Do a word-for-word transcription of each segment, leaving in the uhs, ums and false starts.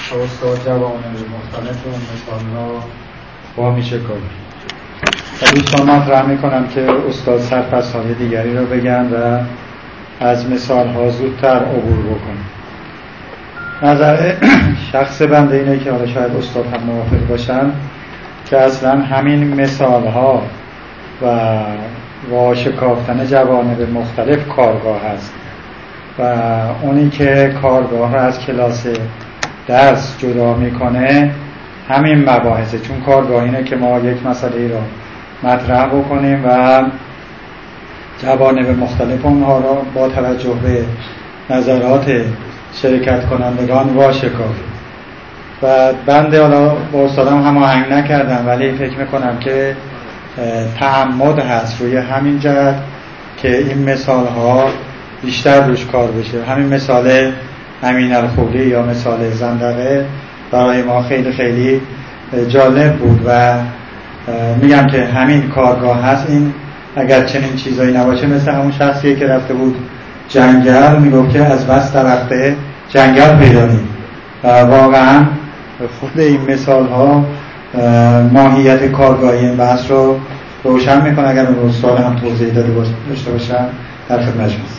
استاد جوانب مختلف اون مثال را با میشه کنیم. دوستان مطرح میکنم که استاد سرفصل‌های دیگری را بگن و از مثال ها زودتر عبور بکنیم. نظر شخص بنده اینه که حالا شاید استاد هم موافق باشن که اصلا همین مثال ها و واشکافتن جوانب مختلف کارگاه هست و اونی که کارگاه را از کلاس درس جدا میکنه همین مباحثه، چون کارگاه اینه که ما یک مسئله را مطرح بکنیم و جوانب مختلف اونها را با توجه به نظرات شرکت کنندگان واشکافیم. و بنده حالا با استادم هماهنگ نکردم ولی فکر میکنم که تعمد هست روی همین جهت که این مثال ها بیشتر روش کار بشه. همین مثال امین الخولی یا مثال زندقه برای ما خیلی خیلی جالب بود و میگم که همین کارگاه هست. این اگر چنین چیزایی نباشه مثل همون شخصیه که رفته بود جنگل میگفت که از بس درخته جنگل پیدا نید و واقعا خود این مثال ها ماهیت کارگاهی این بحث رو روشن میکنه. اگر اون استاد هم توضیح داده داشته باشن در خدمتش هستم.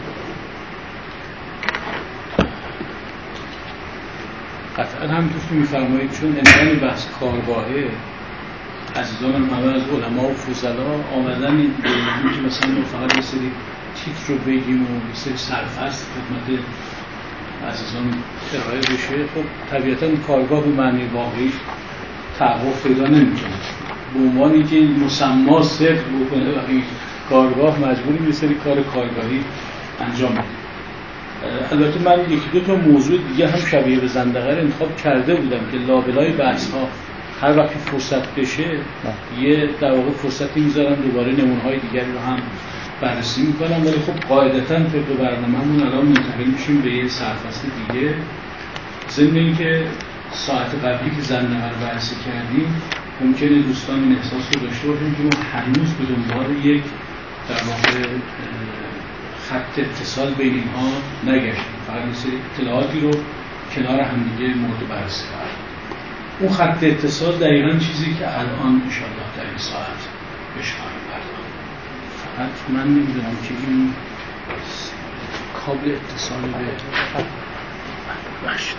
قطعا همینطور که میفرمایید چون عنوان بحث کارگاهه عزیزان همه از علما و فضلا آمدن این که مثلا ما فقط یه سری تیتر رو بگیم و یه سری سرفصل خدمت عزیزان ارائه بشه، خب طبیعتا کارگاه به معنی واقعی تحقق پیدا نمیکنه. به عنوانی که مسما صفر بکنه و این کارگاه مجبوری یه سری کار کارگاهی انجام بده. البته من یکی دو تا موضوع دیگه هم شبیه به زندقه رو انتخاب کرده بودم که لابلای بحث ها هر وقت فرصت بشه یه در واقع فرصتی میذارم دوباره نمونه‌های دیگری رو هم بررسی میکنم، ولی خب قاعدتاً طبق برنامه‌مون الان منتقل میشیم به یه سرفصل دیگه. ضمن اینکه ساعت قبلی که زندقه رو بررسی کردیم ممکنه دوستان این احساس رو داشته باشن که ما هنوز به دنبال یک در واقع خط اتصال بین اینها نگشتیم، فقط یه سری اطلاعاتی رو کنار همدیگه مورد بررسی کردیم. اون خط اتصال دقیقاً چیزی که الان انشاءالله در این ساعت بهش خواهیم پرداخت. فقط من نمیدونم که این کابل اتصال به بخش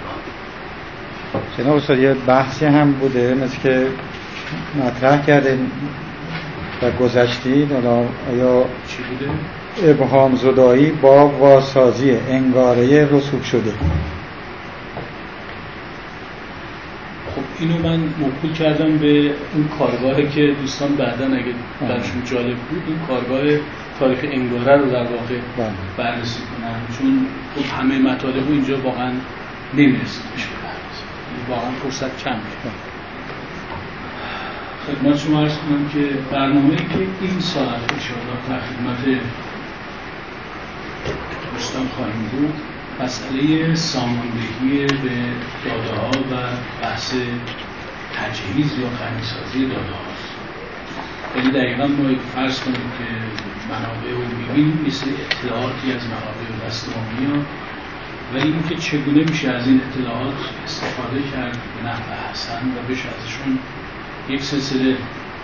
جناب استاد یه بحثی هم بوده مثل که مطرح کردیم و گذشتید، حالا آیا چی بوده؟ ابهام زدایی با واسازی انگاره رسوب شده. خب اینو من موکول کردم به اون کارگاهی که دوستان بعداً اگه برشون جالب بود این کارگاه تاریخ انگاره رو در واقع بررسی کنن، چون خب همه مطالب رو اینجا واقعا نمیرسیم بشه بررسی، واقعا فرصت کم میشه. خدمت شما عرض کنم که برنامه‌ای که این ساعت انشاءالله در خدمت دوستان خواهیم بود مسئله ساماندهی به داده ها و بحث تجهیز یا غنی‌سازی داده هاست. یعنی دقیقا ما فرض کنیم که منابع رو میبینیم مثل اطلاعاتی از منابع و دست ما میاد، ولی این که چگونه میشه از این اطلاعات استفاده کرد به نحو حسن و بشه ازشون یک سلسله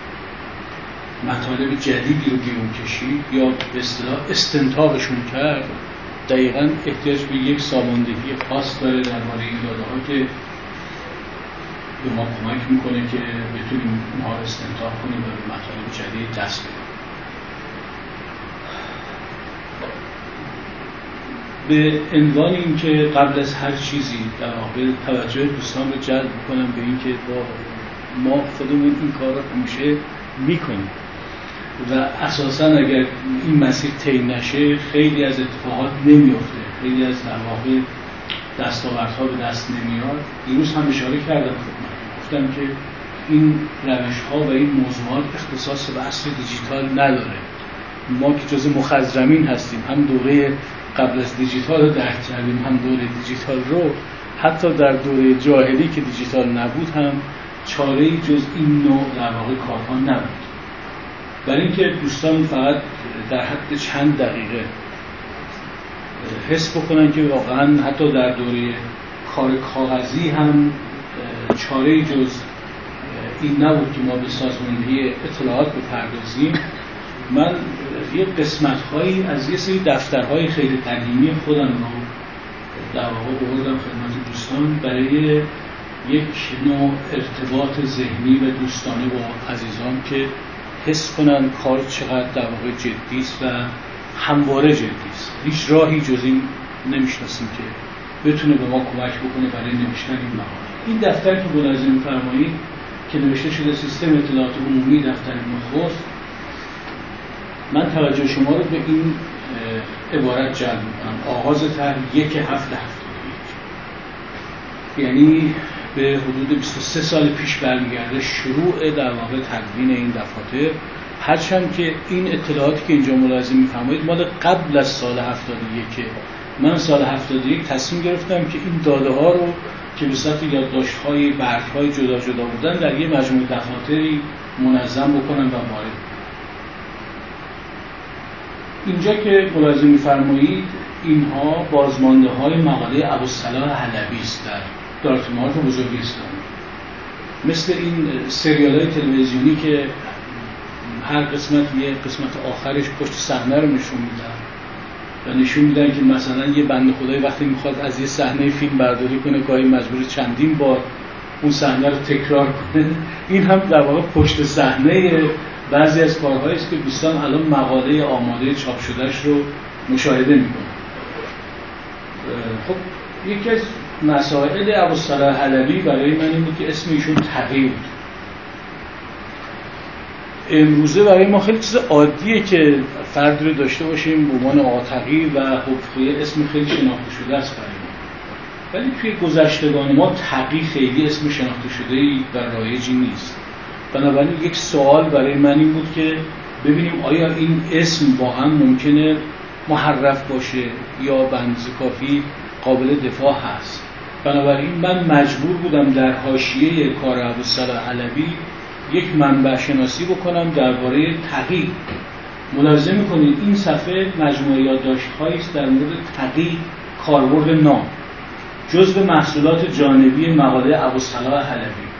مطالب جدیدی رو بیرون کشید یا به اصطلاح استنتاقشون کرد، دقیقاً احتیاج به یک ساماندهی خاص داره درباره این داده‌ها که به ما کمک میکنه که بتونیم اونها رو استنتاق کنیم و به مطالب جدید دست بدیم. به عنوان این که قبل از هر چیزی در واقع توجه دوستان رو جلب کنم به این که با ما خودمون این کار رو همیشه میکنیم و اساساً اگر این مسیر طی نشه خیلی از اتفاقات نمیفته، خیلی از در واقع دستاوردها به دست نمیاد. دیروز هم اشاره کردم خدمتتون، گفتم که این روش‌ها و این موضوعات اختصاص به عصر دیجیتال نداره. ما که جز مخضرمین هستیم، هم دوره قبل از دیجیتال رو درک کردیم هم دوره دیجیتال رو، حتی در دوره جاهلی که دیجیتال نبود هم چاره‌ای جز این نوع در واقع کارها نبود. برای اینکه دوستان فقط در حد چند دقیقه حس بکنن که واقعا حتی در دوره کار کاغذی هم چاره جز این نبود که ما به سازماندهی اطلاعات بپردازیم. من یه قسمت‌هایی از یه سری دفترهای خیلی قدیمی خودم رو در واقع بردم خدمت دوستان برای یک نوع ارتباط ذهنی و دوستانه با عزیزان که حس کنن کار چقدر در واقع جدی است و همواره جدی است. هیچ راهی جز این نمی‌شناسیم که بتونه به ما کمک بکنه برای نوشتن این مقاله. این دفتر که ملاحظه می‌فرمایید که نوشته شده سیستم اطلاعات عمومی دفتر نخست، من توجه شما رو به این عبارت جلب می‌کنم: آغاز طرح یک هفت هفتاد و یک، یعنی به حدود بیست و سه سال پیش برمیگرده شروع در واقع تدوین این دفاتر، هرچند که این اطلاعاتی که اینجا ملاحظه می‌فرمایید مال قبل از سال هفتاد و یک. من سال هفتاد و یک تصمیم گرفتم که این داده ها رو که به صورت یادداشت‌های برگ‌های جدا جدا بودن در یه مجموعه دفاتری منظم بکنم و وارد. اینجا که ملاحظه می‌فرمایید اینها بازمانده‌های مقاله ابوالصلاح حلبی است در دارالمعارف بزرگی اسلامی. مثل این سریال‌های تلویزیونی که هر قسمت یه قسمت آخرش پشت صحنه رو نشون میدن و نشون میدن که مثلا یه بنده خدایی وقتی میخواد از یه صحنه فیلم برداری کنه گاهی مجبور چندین بار اون صحنه رو تکرار کنه. این هم در واقع پشت صحنه بعضی از کارهایی است که دوستان الان مقاله آماده چاپ شدهش رو مشاهده میکنن. خب یکی از مسائل ابوالصلاح حلبی برای من این بود که اسم ایشون تقی بود. امروزه برای ما خیلی چیز عادیه که فرد رو داشته باشیم به عنوان آقا تقی و خب اسم خیلی شناخته شده است برای ما، ولی توی گذشتگان ما تقی خیلی اسم شناخته شده‌ای و رایجی نیست. بنابراین یک سوال برای من این بود که ببینیم آیا این اسم واقعا ممکنه محرف باشه یا به اندازه کافی قابل دفاع هست. بنابراین من مجبور بودم در حاشیه کار ابوالصلاح حلبی یک منبع شناسی بکنم درباره تقی. ملاحظه می‌کنید این صفحه مجموعه یادداشت‌هایی است در مورد تقی، کاربرد نام، جزو محصولات جانبی مقاله ابوالصلاح حلبی.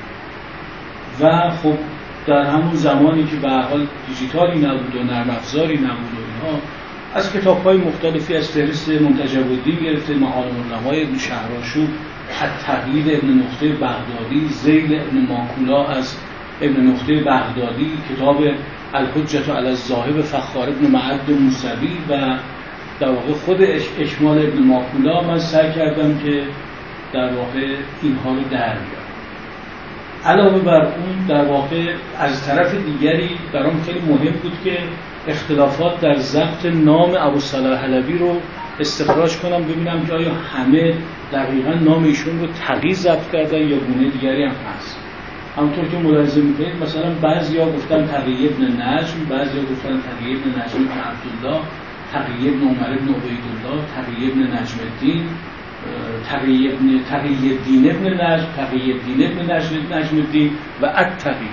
و خب در همون زمانی که به هر حال دیجیتالی نبود و نرم افزاری نبود و اینها، از کتاب‌های مختلفی از فهرست منتجب الدین گرفته، معالم العلماء ابن شهرآشوب، التقلید ابن نقطه بغدادی، ذیل ابن ماکولا از ابن نقطه بغدادی، کتاب الحجة علی الذاهب فخار ابن معد موسوی و در واقع خود اشمال ابن ماکولا. من سعی کردم که در واقع اینها رو در بیارم. علاوه بر اون در واقع از طرف دیگری برام خیلی مهم بود که اختلافات در ضبط نام ابوالصلاح حلبی رو استخراج کنم، ببینم که آیا همه دقیقاً نام ایشون رو تقی ضبط کردن یا گونه دیگری هم هست. همونطور که ملاحظه می‌کنید مثلا بعضیا گفتن تقی ابن نجم، بعضیا گفتن تقی ابن نجم بن عبدالله، تقی ابن عمر ابن عبیدالله، تقی ابن نجم الدین، تقی ابن تقی الدین ابن نجم، تقی الدین ابن نجم نجم الدین و التقی.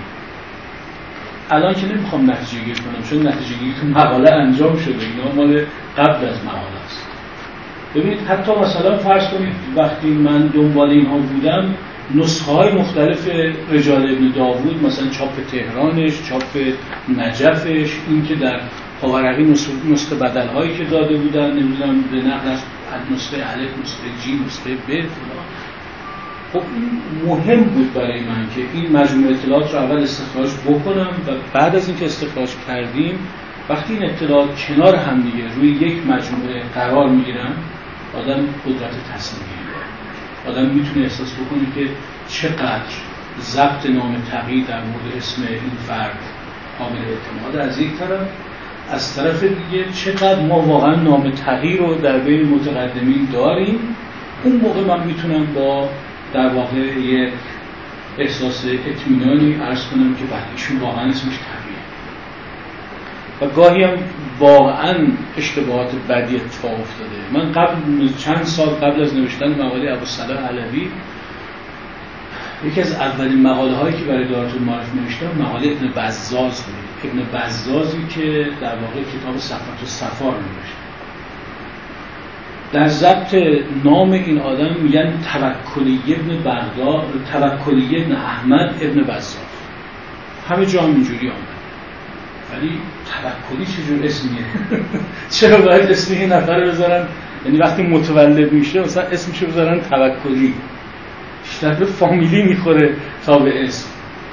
الان که نمیخوام نتیجه گیری کنم چون نتیجه گیری تو مقاله انجام شده، اینا مال قبل از مقاله است. ببینید حتی مثلا فرض کنید وقتی من دنبال اینها بودم نسخه های مختلف رجال ابن داوود، مثلا چاپ تهرانش، چاپ نجفش، این که در پاورقی نسخه بدل هایی که داده بودن، نمیدونم به نقل از نسخه الف، نسخه جیم، نسخه ب فلان. خب این مهم بود برای من که این مجموعه اطلاعات رو اول استخراج بکنم و بعد از اینکه استخراج کردیم وقتی این اطلاعات کنار هم دیگه روی یک مجموعه قرار میگیرن آدم قدرت تصمیم گیری داره. آدم میتونه احساس بکنه که چقدر ضبط نام تقی در مورد اسم این فرد قابل اعتماد از یک طرف، از طرف دیگه چقدر ما واقعا نام تقی رو در بین متقدمین داریم. اون موقع من میتونم با در واقع یه احساس اطمینانی عرض کنم که بله ایشون واقعا اسمش تقیه. و گاهی هم واقعا اشتباهات بدی اتفاق افتاده. من قبل چند سال قبل از نوشتن مقاله ابوالصلاح حلبی یکی از اولین مقاله هایی که برای دارالمعارف نوشتم مقاله ابن بزاز بود. ابن بزازی که در واقع کتاب صفات الصفا رو نوشته. در ضبط نام این آدم میگن توکلی ابن بغداد، توکلی ابن احمد ابن بزار. همه جا هم اینجوری آمد. ولی توکلی چجور اسمیه؟ چرا باید اسم این نفر بذارن؟ یعنی وقتی متولد میشه مثلا اسمشو بذارن توکلی، بیشتر به فامیلی میخوره تا به اسم.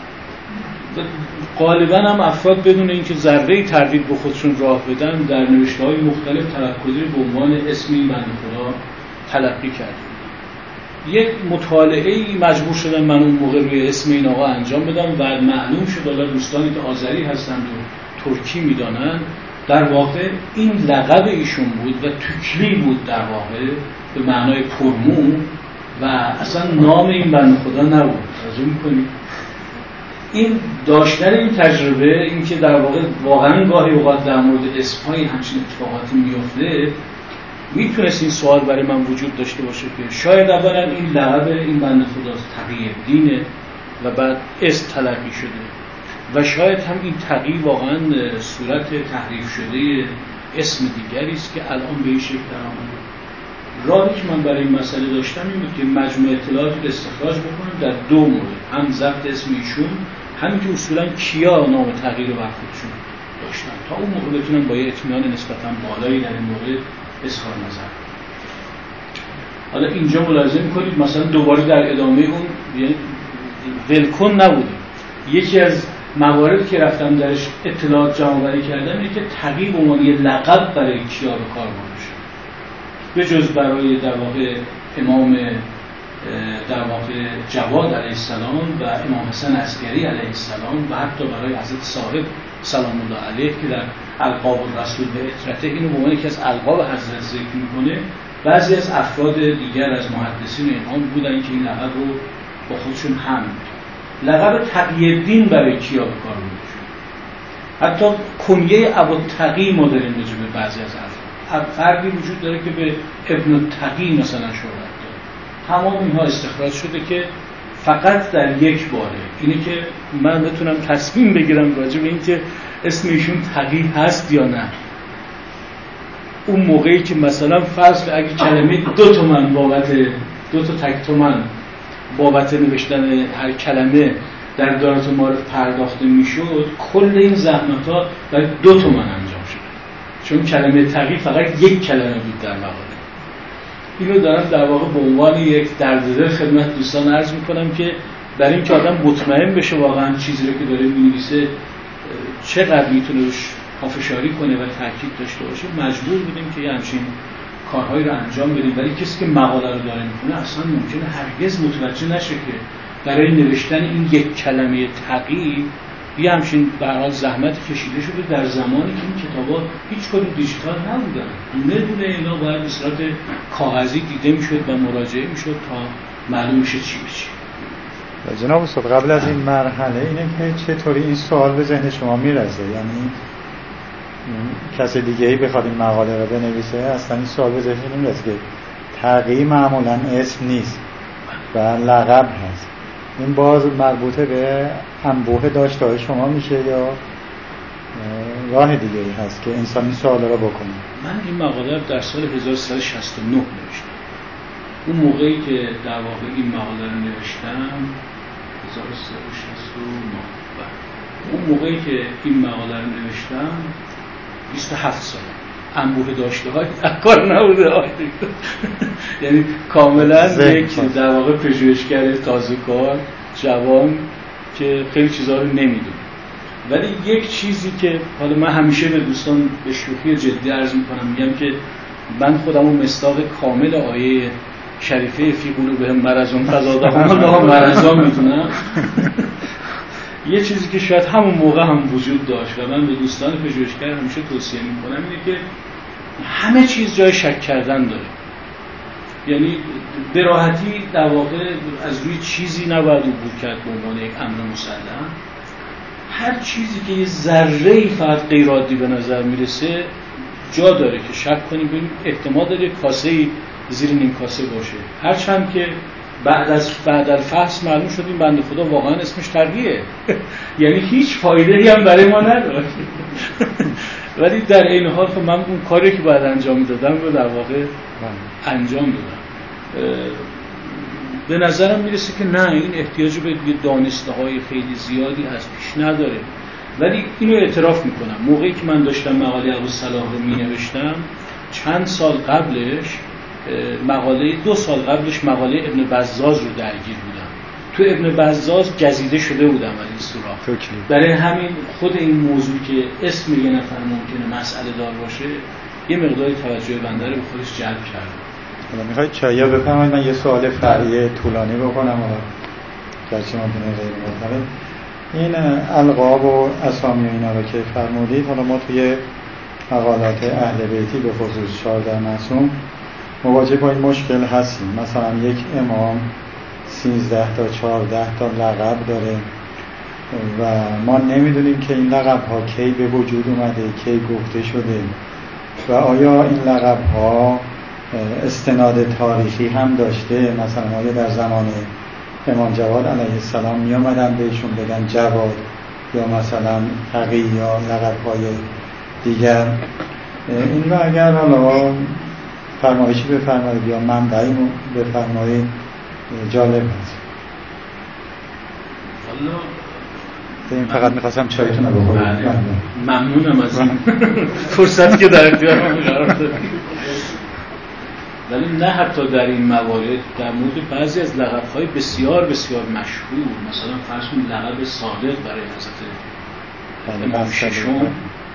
غالبا هم افراد بدون اینکه ذره‌ای تردید به خودشون راه بدن در نوشته‌های مختلف توکلی به عنوان اسم این بنده خدا تلقی کردن. یک مطالعه‌ای مجبور شدم من اون موقع روی اسم این آقا انجام بدم و معلوم شد حالا دوستانی که آذری هستند و ترکی میدانند در واقع این لقب ایشون بود و توکلی بود در واقع به معنای پرمو و اصلا نام این بنده خدا نبود. توجه می‌کنید؟ این داشتن این تجربه، این که در واقع واقعا گاهی اوقات در مورد اسم‌های همچین اتفاقاتی میفته، میتونست این سوال برای من وجود داشته باشه که شاید اولا این لقب این بنده خدا تقی الدینه و بعد اسم تلقی شده و شاید هم این تقی واقعا صورت تحریف شده اسم دیگری است که الان به این شکل درآمده. راهی که من برای این مسئله داشتم این بود که مجموع اطلاعاتی رو استخراج بکنم در دو مورد، هم ضبط اسم ایشون، همین که اصولا کیا نام تغییر رو بر خودشون داشتن، تا اون موقع بتونم با یه اطمینان نسبتاً بالایی در این مورد اظهار نظر. حالا اینجا ملاحظه می‌کنید مثلا دوباره در ادامه اون یعنی ولکن نبودیم. یکی از مواردی که رفتم درش اطلاعات جمع‌آوری کردم اینه که تغییر به عنوان یه لقب برای کیا به کار برده شد. به جز برای در واقع امام در واقع جواد علیه السلام و امام حسن عسکری علیه السلام و حتی برای حضرت صاحب سلام الله علیه که در القاب الرسول به اطرته اینو به عنوان یکی از القاب حضرت ذکر میکنه. بعضی از افراد دیگر از محدثین اینها بودن که این لقب رو با خودشون هم لقب تقی الدین برای کیا به کار برده شد. حتی کنیه ابوالتقی ما داریم راجع به بعضی از افراد، فردی وجود داره که به ابن التقی مثلا شهرت داره. تمام اینها استخراج شده که فقط در یک باره اینه که من بتونم تصمیم بگیرم راجع به این که اسم ایشون تقی هست یا نه. اون موقعی که مثلا فرض اگه کلمه دو تومن بابت دو تا تک تومن بابت نوشتن هر کلمه در دارات المعارف پرداخته میشد، کل این زحمت‌ها برای دو تومن انجام شد، چون کلمه تقی فقط یک کلمه بود در مقاله. اینو دارم در واقع به عنوان یک درددل خدمت دوستان عرض میکنم که برای اینکه آدم مطمئن بشه واقعا چیزی رو که داره می‌نویسه چقدر میتونه روش پافشاری کنه و تاکید داشته باشه، مجبور بودیم که یه همچین کارهایی رو انجام بدیم. ولی کسی که مقاله رو داره میکنه اصلا ممکنه هرگز متوجه نشه که برای نوشتن این یک کلمه تقی یه همچین به هر حال زحمت کشیده شده در زمانی که این کتابا هیچ کدوم دیجیتال نبودن. دونه دونه اینا باید به صورت کاغذی دیده میشد و مراجعه میشد تا معلوم بشه چی به چی. جناب استاد، قبل از این مرحله اینه که چطوری این سوال به ذهن شما میرسه؟ یعنی کسی دیگه ای بخواد این مقاله رو بنویسه اصلا این سوال به ذهن نمیرسه که تقی معمولا اسم نیست و لقب هست. این باز مربوطه به انبوه داشته های شما میشه یا راه دیگه ای هست که انسان این سوال رو بکنه؟ من این مقاله رو در سال هزار و سیصد و شصت و نه نوشتم. اون موقعی که در واقع این مقاله رو نوشتم هزار و سیصد و شصت و نه، اون موقعی که این مقاله رو نوشتم بیست و هفت سال انبوه داشته های کار نبوده. یعنی کاملا یک در واقع پژوهشگر تازه کار جوان که خیلی چیزها رو نمیدونه. ولی یک چیزی که حالا من همیشه به دوستان به شوخی جدی عرض میکنم، میگم که من خودم اون مصداق کامل آیه شریفه فی قلوبهم مرض فزادهم الله مرضا میدونم. یه چیزی که شاید همون موقع هم وجود داشت و من به دوستان پژوهشگر همیشه توصیه میکنم اینه که همه چیز جای شک کردن داره. یعنی به راحتی در واقع از روی چیزی نباید عبور کرد به عنوان یک امر مسلم. هر چیزی که یه ذره‌ای فقط غیر عادی به نظر میرسه جا داره که شک کنیم، ببینیم احتمال داره کاسه‌ای زیر نیم کاسه باشه. هرچند که بعد از بعد الفحص معلوم شد این بنده خدا واقعا اسمش تقیه. یعنی هیچ فایده‌ای هم برای ما نداره. ولی در این حال خب من اون کاری که باید انجام میدادم رو در واقع انجام دادم. به نظرم میرسه که نه، این احتیاج به دانسته های خیلی زیادی از پیش نداره. ولی اینو اعتراف میکنم، موقعی که من داشتم مقاله ابوالصلاح رو مینوشتم، چند سال قبلش مقاله دو سال قبلش مقاله ابن بزاز رو درگیر بودم. تو ابن بزاز گزیده شده بودم از این سوراخ. برای همین خود این موضوع که اسم یه نفر ممکنه مسئله دار باشه یه مقداری توجه بنده رو به خودش جلب کرده. حالا میخواید چایا بفرمایید، من یه سوال فرعی طولانی بکنم حالا گرچه ممکنه غیر مرتبط. این القاب و اسامی و اینا رو که فرمودید، حالا ما توی مقالات اهل بیتی به خصوص چهارده معصوم مواجه با این مشکل هستیم. مثلا یک امام سیزده تا چهارده تا لقب داره و ما نمیدونیم که این لقب ها کی به وجود اومده، کی گفته شده و آیا این لقب ها استناد تاریخی هم داشته. مثلا آیا در زمان امام جواد علیه السلام می آمدن بهشون بگن جواد یا مثلا تقی یا لقب های دیگر. این رو اگر حالا فرمایشی بفرمایید یا منبعی بفرمایید جالب هست. این فقط میخواستم چایتون رو بخورید. ممنونم از این فرصتی که در اختیارم قرار دادید. ولی نه حتی در این موارد، در مورد بعضی از لقب‌های بسیار بسیار مشهور، مثلا فرض کنید لقب صادق برای حضرت امام ششم،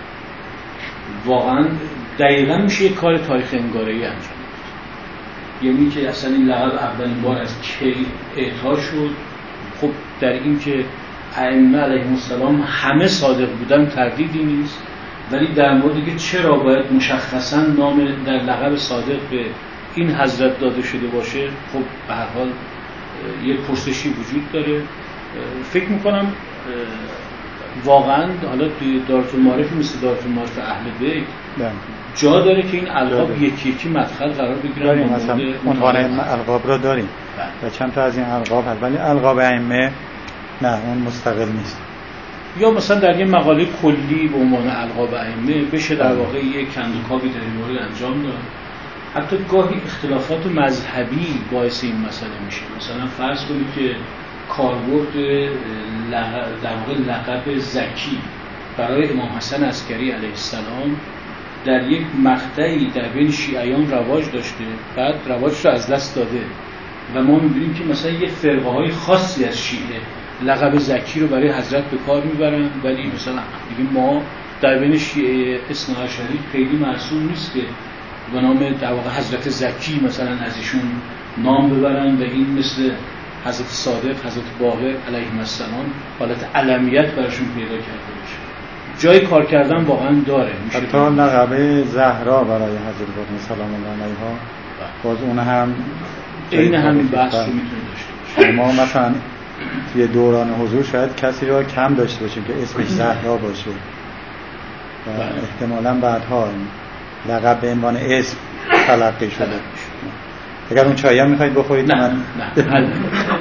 واقعا دقیقاً میشه یک کار تاریخ انگاره‌ای انجام داد. یعنی که اصلا این لقب اولین بار از کی اعطا شد. خب در این که ائمه علیهم السلام همه صادق بودن تردیدی نیست، ولی در موردی که چرا باید مشخصاً نام در لقب صادق به این حضرت داده شده باشه، خب به هر حال یک پرسشی وجود داره. فکر میکنم واقعا حالا توی دارالمعارف مثل دارالمعارف اهل بیت جا داره که این القاب یکی یکی مدخل قرار بگیرن. مثلا عنوان القاب را داریم و چند تا از این القاب هست، ولی القاب ائمه نه، اون مستقل نیست. یا مثلا در یه مقاله کلی به عنوان القاب ائمه بشه در واقع یک کندوکاوی در این مورد انجام داد. حتی گاهی اختلافات مذهبی باعث این مسئله میشه. مثلا فرض کنید که کاربرد در واقع لقب زکی برای امام حسن عسکری علیه السلام در یک مقطعی در بین شیعیان رواج داشته، بعد رواجش رو از دست داده و ما می‌بینیم که مثلا یه فرقه های خاصی از شیعه لقب زکی رو برای حضرت به کار میبرن، ولی مثلا دیگه ما در بین شیعه اثنا عشری خیلی معصوم نیست که به نام در واقع حضرت زکی مثلا از ایشون نام ببرن و این مثل حضرت صادق، حضرت باقر علیهم السلام حالت علمیت براشون پیدا کرده باشه. جای کار کردن واقعا داره. حتی لقب زهرا برای حضرت باقر سلام الله علیها باز اون هم این همین بحث رو میتونه داشته باشه. ما مثلا توی دوران حضور شاید کسی رو کم داشته باشیم که اسمش زهرا باشه و احتمالاً بعدها لقب به عنوان اسم تلقی شده. اگر اون چایی هم میخواید بخورید نه من نه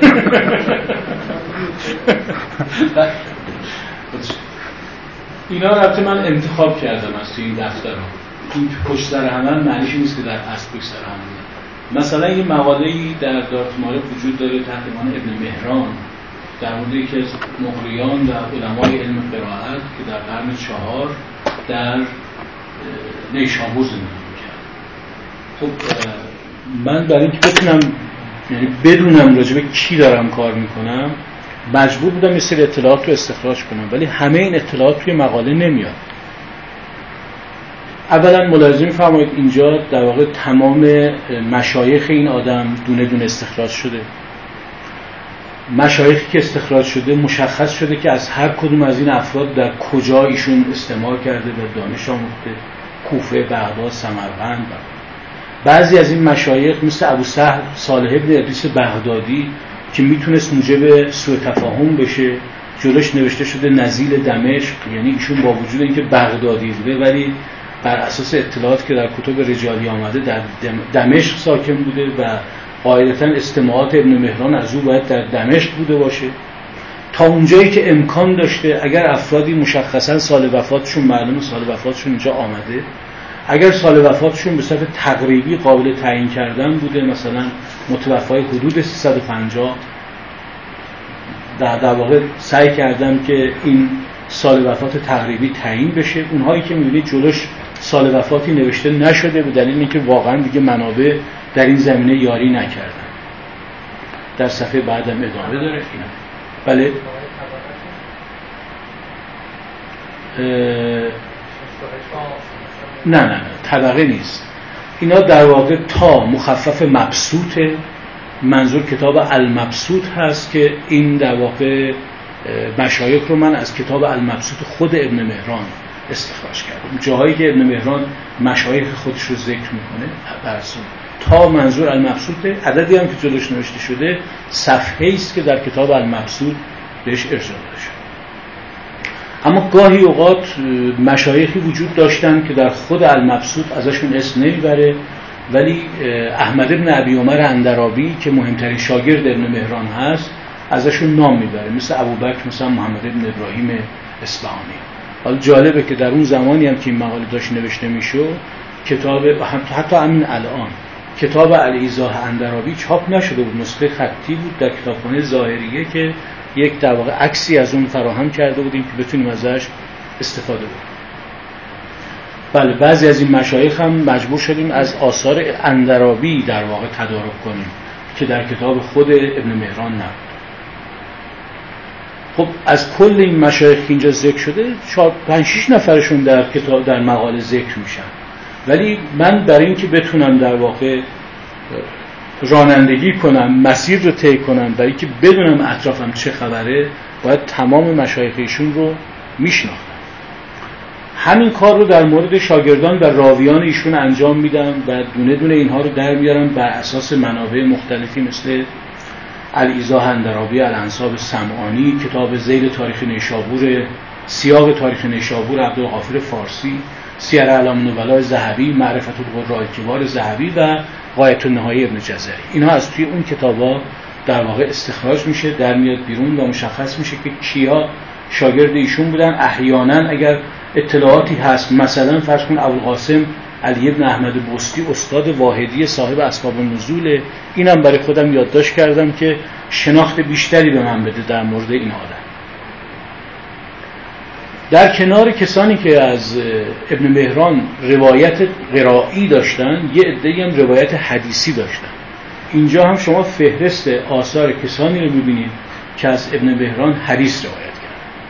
اینا رو البته من انتخاب کردم از توی این دفتر ها. این پشت سر همه معنیش نیست که در اصل پشت سر همه. مثلا یه مقاله‌ای در دارالمعارف وجود داره تحت عنوان ابن مهران در مورد یکی از مقریان و علمای علم قرائت که در قرن چهار در نیشابور زندگی می‌کرد. خب من برای اینکه بتونم یعنی بدونم راجع به کی دارم کار میکنم مجبور بودم یه سری اطلاعات رو استخراج کنم، ولی همه این اطلاعات توی مقاله نمیاد. اولا ملاحظه می‌فرمایید اینجا در واقع تمام مشایخ این آدم دونه دونه استخراج شده. مشایخی که استخراج شده مشخص شده که از هر کدوم از این افراد در کجا ایشون استعمار کرده و دانش آموخته، کوفه، بغداد، سمرقند. بعضی از این مشایخ مثل ابو سهل صالح ابن ادریس بغدادی که میتونست موجب سوء تفاهم بشه، جلوش نوشته شده نزیل دمشق، یعنی ایشون با وجود اینکه بغدادی بوده ولی بر اساس اطلاعاتی که در کتب رجالی آمده در دمشق ساکن بوده و قاعدتاً استماعات ابن مهران از او باید در دمشق بوده باشه. تا اونجایی که امکان داشته اگر افرادی مشخصا سال وفاتشون معلومه، سال وفاتشون اینجا آمده، اگر سال وفاتشون به صورت تقریبی قابل تعیین کردن بوده، مثلا متوفای حدود سیصد و پنجاه، در واقع سعی کردم که این سال وفات تقریبی تعیین بشه. اونهایی که می‌بینید جلوش سال وفاتی نوشته نشده به دلیل اینکه واقعا دیگه منابع در این زمینه یاری نکردن. در صفحه بعدم ادامه داره اینا. بله. نه نه نه طبقه نیست. اینا در واقع تا مخفف مبسوطه. منظور کتاب المبسوط هست که این در واقع مشایخ رو من از کتاب المبسوط خود ابن مهران استخراج کردم. جاهایی که ابن مهران مشایخ خودش رو ذکر میکنه برسون تا منظور المبسوطه. عددی هم که جلوش نوشته شده صفحه‌ای است که در کتاب المبسوط بهش ارجاع داده شده. اما گاهی اوقات مشایخی وجود داشتن که در خود المبسوط ازشون اسم نمیبره، ولی احمد ابن ابی عمر اندرابی که مهمترین شاگرد ابن مهران هست ازشون نام میبره، مثل ابوبکر، مثلا محمد ابن ابراهیم اصفهانی. حالا جالبه که در اون زمانی هم که این مقاله داشت نوشته میشد کتاب حتی همین الان کتاب الایضاح اندرابی چاپ نشده بود، نسخه خطی بود در کتابخانه ظاهریه که یک در واقع عکسی از اون فراهم کرده بودیم که بتونیم ازش استفاده کنیم. بله بعضی از این مشایخ هم مجبور شدیم از آثار اندرابی در واقع تدارک کنیم که در کتاب خود ابن مهران نبود. خب از کل این مشایخ که اینجا ذکر شده چهار پنج شش نفرشون در کتاب در مقاله ذکر میشن، ولی من برای اینکه بتونم در واقع رانندگی کنم، مسیر رو طی کنم، برای اینکه بدونم اطرافم چه خبره باید تمام مشایخ ایشون رو میشناختم. همین کار رو در مورد شاگردان و راویان ایشون انجام میدم و دونه دونه اینها رو در میارم بر اساس منابع مختلفی مثل الایضاح اندرابی، الانساب سمعانی، کتاب ذیل تاریخ نیشابور، سیاق تاریخ نیشابور عبدالغافر فارسی، سیر اعلام نبلاء ذهبی، معرفت القراء الکبار ذهبی و غایة النهایه ابن جزری. اینها از توی اون کتابا در واقع استخراج میشه، در میاد بیرون و مشخص میشه که کیا شاگرد ایشون بودن. احیانا اگر اطلاعاتی هست، مثلا فرض کن ابوالقاسم علی ابن احمد بستی استاد واحدی صاحب اسباب النزول، اینم برای خودم یادداشت کردم که شناخت بیشتری به من بده در مورد این آدم. در کنار کسانی که از ابن مهران روایت قرائی داشتن، یه عده‌ای هم روایت حدیثی داشتن. اینجا هم شما فهرست آثار کسانی رو می‌بینید که از ابن مهران حدیث روایت کردن.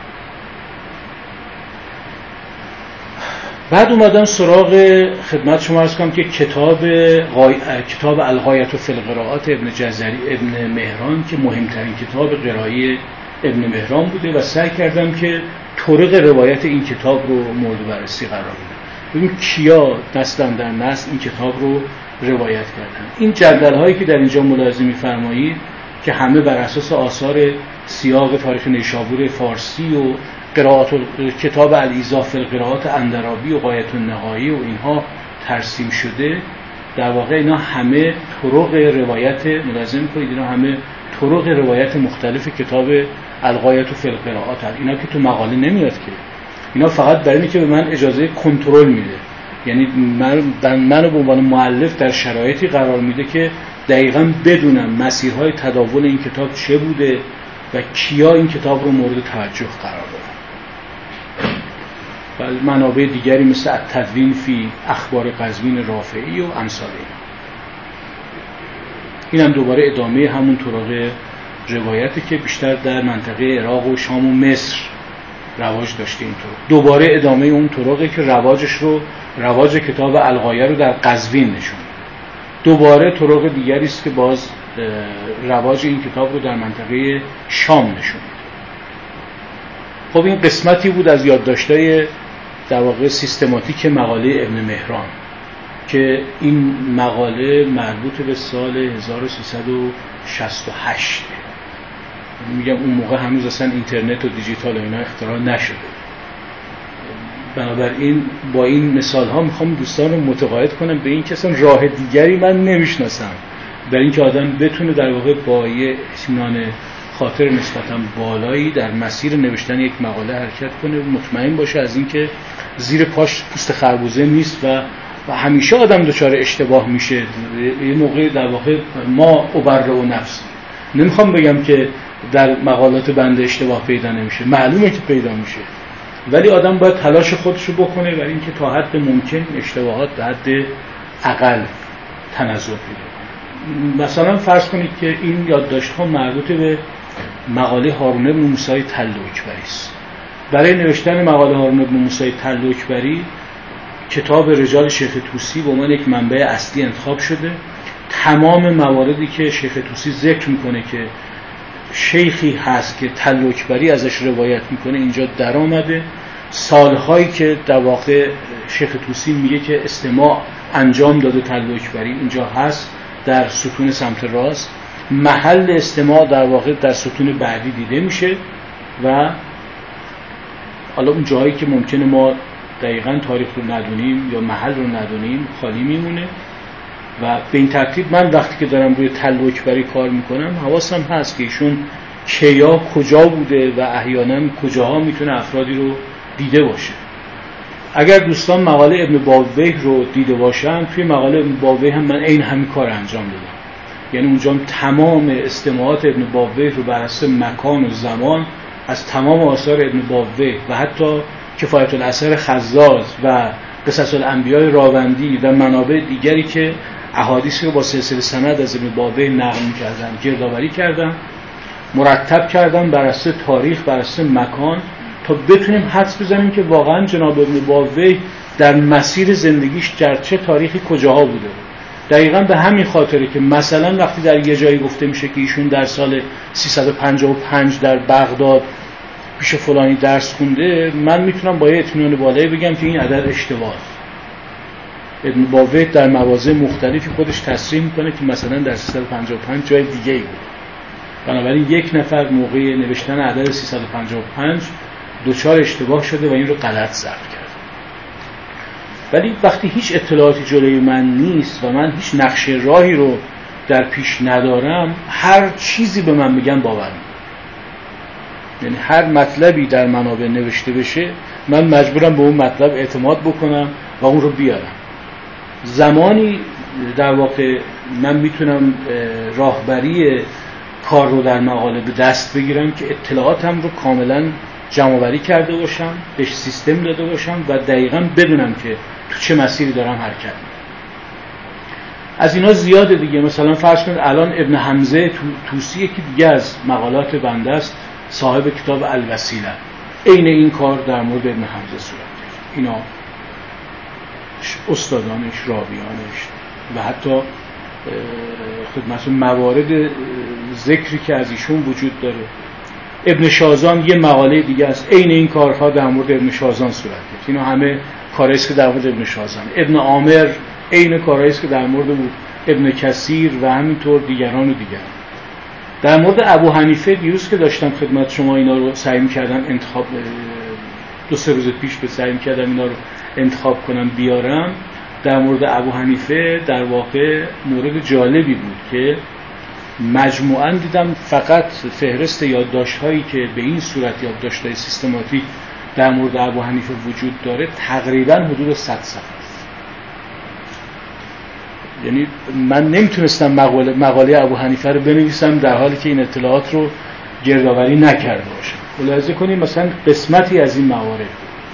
بعد اومدم سراغ خدمت شما عرض کنم که کتاب غای... کتاب الغایة فی القراءات ابن جزری ابن مهران که مهمترین کتاب قرایی ابن مهران بوده و سعی کردم که طرق روایت این کتاب رو مورد بررسی قرار بدم، ببین کیا دستن در نسل این کتاب رو روایت کردن. این جدول هایی که در اینجا ملاحظه می‌فرمایید که همه بر اساس آثار سیاق تاریخ نیشابور فارسی و قرائات کتاب الایضاح فی القراءات اندرابی و غایة النهایه و اینها ترسیم شده، در واقع اینا همه طرق روایت ملاحظه می‌کنید، اینا همه طرق روایت مختلف کتاب الغایة فی القراءات. اینا که تو مقاله نمیاد که، اینا فقط برای اینکه به من اجازه کنترل میده، یعنی من منو به عنوان مؤلف در شرایطی قرار میده که دقیقاً بدونم مسیرهای تداول این کتاب چه بوده و کیا این کتاب رو مورد توجه قرار دادن. و منابع دیگری مثل التدوین فی اخبار قزوین رافعی و امثال اینا. اینم دوباره ادامه همون طرق روایتی که بیشتر در منطقه عراق و شام و مصر رواج داشته. این طرق دوباره ادامه اون طرقی که رواجش رو رواج کتاب الغایه رو در قزوین نشون. دوباره طرق دیگری است که باز رواج این کتاب رو در منطقه شام نشون. خب این قسمتی بود از یادداشت‌های در واقع سیستماتیک مقاله ابن مهران که این مقاله مربوط به سال هزار و سیصد و شصت و هشت. میگم اون موقع هنوز اصلا اینترنت و دیجیتال و اینا اختراع نشده. بنابراین با این مثال ها میخوام دوستان رو متقاعد کنم به این که اصلا راه دیگری من نمیشناسم برای اینکه آدم بتونه در واقع با یه اطمینان خاطر نسبتاً بالایی در مسیر نوشتن یک مقاله حرکت کنه، مطمئن باشه از اینکه زیر پاش پوست خربوزه نیست و و همیشه آدم دچار اشتباه میشه. یه موقع در واقع ما ابر و نفس، نمیخوام بگم که در مقالات بنده اشتباه پیدا نمیشه، معلومه که پیدا میشه، ولی آدم باید تلاش خودشو بکنه برای اینکه تا حد ممکن اشتباهات به حد اقل تنزل پیدا کنه. مثلا فرض کنید که این یادداشت‌ها مربوط به مقاله هارون بن موسی تل‌اکبری است. برای نوشتن مقاله هارون بن موسی تل‌اکبری کتاب رجال شیخ طوسی به عنوان یک منبع اصلی انتخاب شده. تمام مواردی که شیخ طوسی ذکر میکنه که شیخی هست که تل‌اکبری ازش روایت میکنه اینجا در آمده. سالهایی که در واقع شیخ طوسی میگه که استماع انجام داده تل‌اکبری اینجا هست در ستون سمت راست. محل استماع در واقع در ستون بعدی دیده میشه و حالا اون جایی که ممکنه ما دقیقاً تاریخ رو ندونیم یا محل رو ندونیم خالی میمونه و به این ترتیب من وقتی که دارم روی تل‌اکبری کار میکنم حواسم هست که ایشون کیا کجا بوده و احیانا کجاها میتونه افرادی رو دیده باشه. اگر دوستان مقاله ابن بابویه رو دیده باشن، توی مقاله ابن بابویه هم من این همین کار انجام دادم. یعنی اونجا تمام استماعات ابن بابویه رو بر اساس مکان و زمان از تمام آثار ابن بابویه و حتی کفایت الاثر خزاز و قصص الانبیاء راوندی و منابع دیگری که احادیثی رو با سلسله سند از ابن بابویه نقل می‌کردن گردآوری کردم، مرتب کردم بر اساس تاریخ، بر اساس مکان، تا بتونیم حدس بزنیم که واقعا جناب ابن بابویه در مسیر زندگیش در چه تاریخی کجاها بوده. دقیقاً به همین خاطره که مثلا وقتی در یه جایی گفته میشه که ایشون در سال سیصد و پنجاه و پنج در بغداد پیش فلانی درس خونده، من میتونم با یه اطمینان بالایی بگم که این عدد اشتباهه. ابن بابویه در مواضع مختلفی خودش تصریح میکنه که مثلا در سیصد و پنجاه و پنج جای دیگه‌ای بود. بنابراین یک نفر موقع نوشتن عدد سیصد و پنجاه و پنج دچار اشتباه شده و این رو غلط ضبط کرد. ولی وقتی هیچ اطلاعاتی جلوی من نیست و من هیچ نقشه راهی رو در پیش ندارم، هر چیزی به من میگن باور میکنم. یعنی هر مطلبی در منابع نوشته بشه من مجبورم به اون مطلب اعتماد بکنم و اون رو بیارم. زمانی در واقع من میتونم راهبری کار رو در مقاله به دست بگیرم که اطلاعاتم رو کاملا جمع‌آوری کرده باشم، بهش سیستم داده باشم و دقیقاً بدونم که تو چه مسیری دارم حرکت میکنم. از اینا زیاده دیگه. مثلا فرض کنید الان ابن حمزه طوسی یکی دیگه از مقالات بنده است، صاحب کتاب الوسیله. عین این کار در مورد ابن حمزه صورت گرفت. اینا استادانش، راویانش و حتی خدمت موارد ذکری که از ایشون وجود داره. ابن شازان یه مقاله دیگه است، عین این کارها در مورد ابن شازان صورت گرفت. اینا همه کارهایی است که در مورد ابن شازان. ابن عامر عین کارهایی است که در مورد ابن کثیر و همینطور دیگران و دیگران. در مورد ابو حنیفه دیروز که داشتم خدمت شما اینا رو سعی می‌کردم انتخاب، دو سه روز پیش به سعی می‌کردم اینا رو انتخاب کنم بیارم. در مورد ابو حنیفه در واقع مورد جالبی بود که مجموعاً دیدم فقط فهرست یادداشت‌هایی که به این صورت یادداشت‌های سیستماتیک در مورد ابو حنیفه وجود داره تقریباً حدود صد صفحه است. یعنی من نمیتونستم مقاله مقاله ابو حنیفه رو بنویسم در حالی که این اطلاعات رو گردآوری نکرده باشم. ملاحظه کنید مثلا قسمتی از این موارد،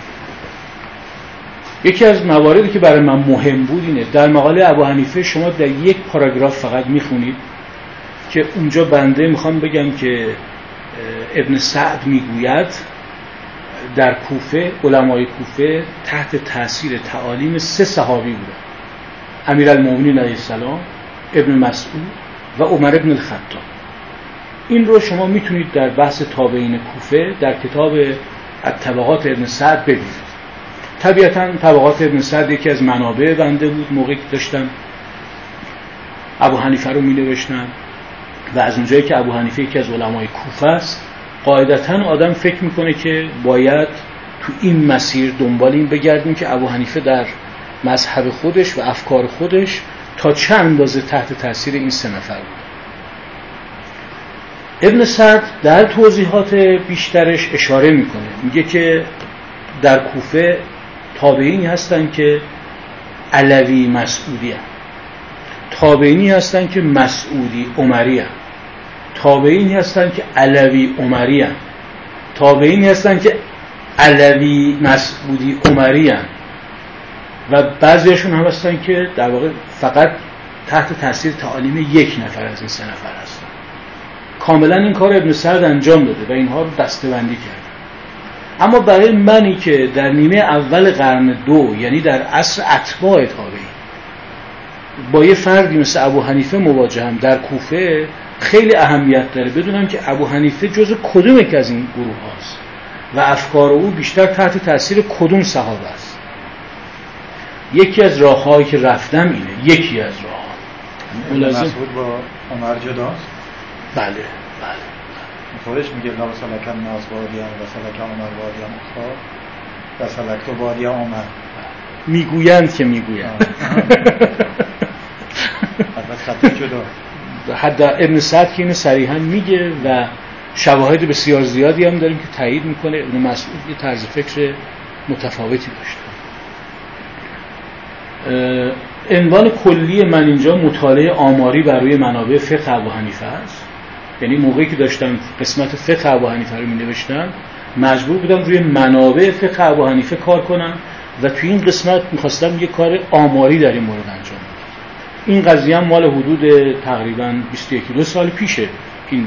یکی از مواردی که برای من مهم بود اینه، در مقاله ابو حنیفه شما در یک پاراگراف فقط میخونید که اونجا بنده میخوام بگم که ابن سعد میگوید در کوفه علمای کوفه تحت تاثیر تعالیم سه صحابی بودن: امیرالمومنین علیه السلام، ابن مسعود و عمر ابن الخطاب. این رو شما میتونید در بحث تابعین کوفه در کتاب الطبقات ابن سعد ببینید. طبیعتاً طبقات ابن سعد یکی از منابع بنده بود موقعی که داشتم ابو حنیفه رو مینوشتم و از اونجایی که ابو حنیفه یکی از علمای کوفه است، قاعدتاً آدم فکر میکنه که باید تو این مسیر دنبال این بگردیم که ابو حنیفه در مذهب خودش و افکار خودش تا چه اندازه تحت تاثیر این سه نفر بود. ابن سعد در توضیحات بیشترش اشاره میکنه، میگه که در کوفه تابعینی هستن که علوی مسعودی هستن، تابعینی هستن که مسعودی عمری هستن، تابعینی هستن که علوی عمری هستن، تابعینی هستن که علوی مسعودی عمری هستن و بعضیشون هم هستن که در واقع فقط تحت تاثیر تعالیم یک نفر از این سه نفر هستن. کاملا این کار ابن سعد انجام داده و اینها رو دسته‌بندی کرده. اما برای منی که در نیمه اول قرن دو، یعنی در عصر اتباع تابعین، با یه فردی مثل ابو حنیفه مواجهم در کوفه، خیلی اهمیت داره بدونم که ابو حنیفه جزء کدوم یک از این گروه هاست و افکار او بیشتر تحت تاثیر کدوم صحابه است. یکی از راه‌هایی که رفتم اینه، یکی از راه‌ها. ملازم مسعود با عمر جداست؟ بله بله. خودش میگه لا سلک الناس وادیا و سلک عمر وادیا اخرى و سلکت وادیا عمر. میگویند که میگویند. البته جدا. حتی ابن سعد که اینو صریحا میگه و شواهد بسیار زیادی هم داریم که تایید میکنه ابن مسعود یه طرز فکر متفاوتی داشته. عنوان کلی من اینجا مطالعه آماری بر روی منابع فقه ابو حنیفه است. یعنی موقعی که داشتم قسمت فقه ابو حنیفه رو می‌نوشتم مجبور بودم روی منابع فقه ابو حنیفه کار کنم و توی این قسمت می‌خواستم یه کار آماری در این مورد انجام بدم. این قضیه هم مال حدود تقریباً بیست و یک دو سال پیشه. این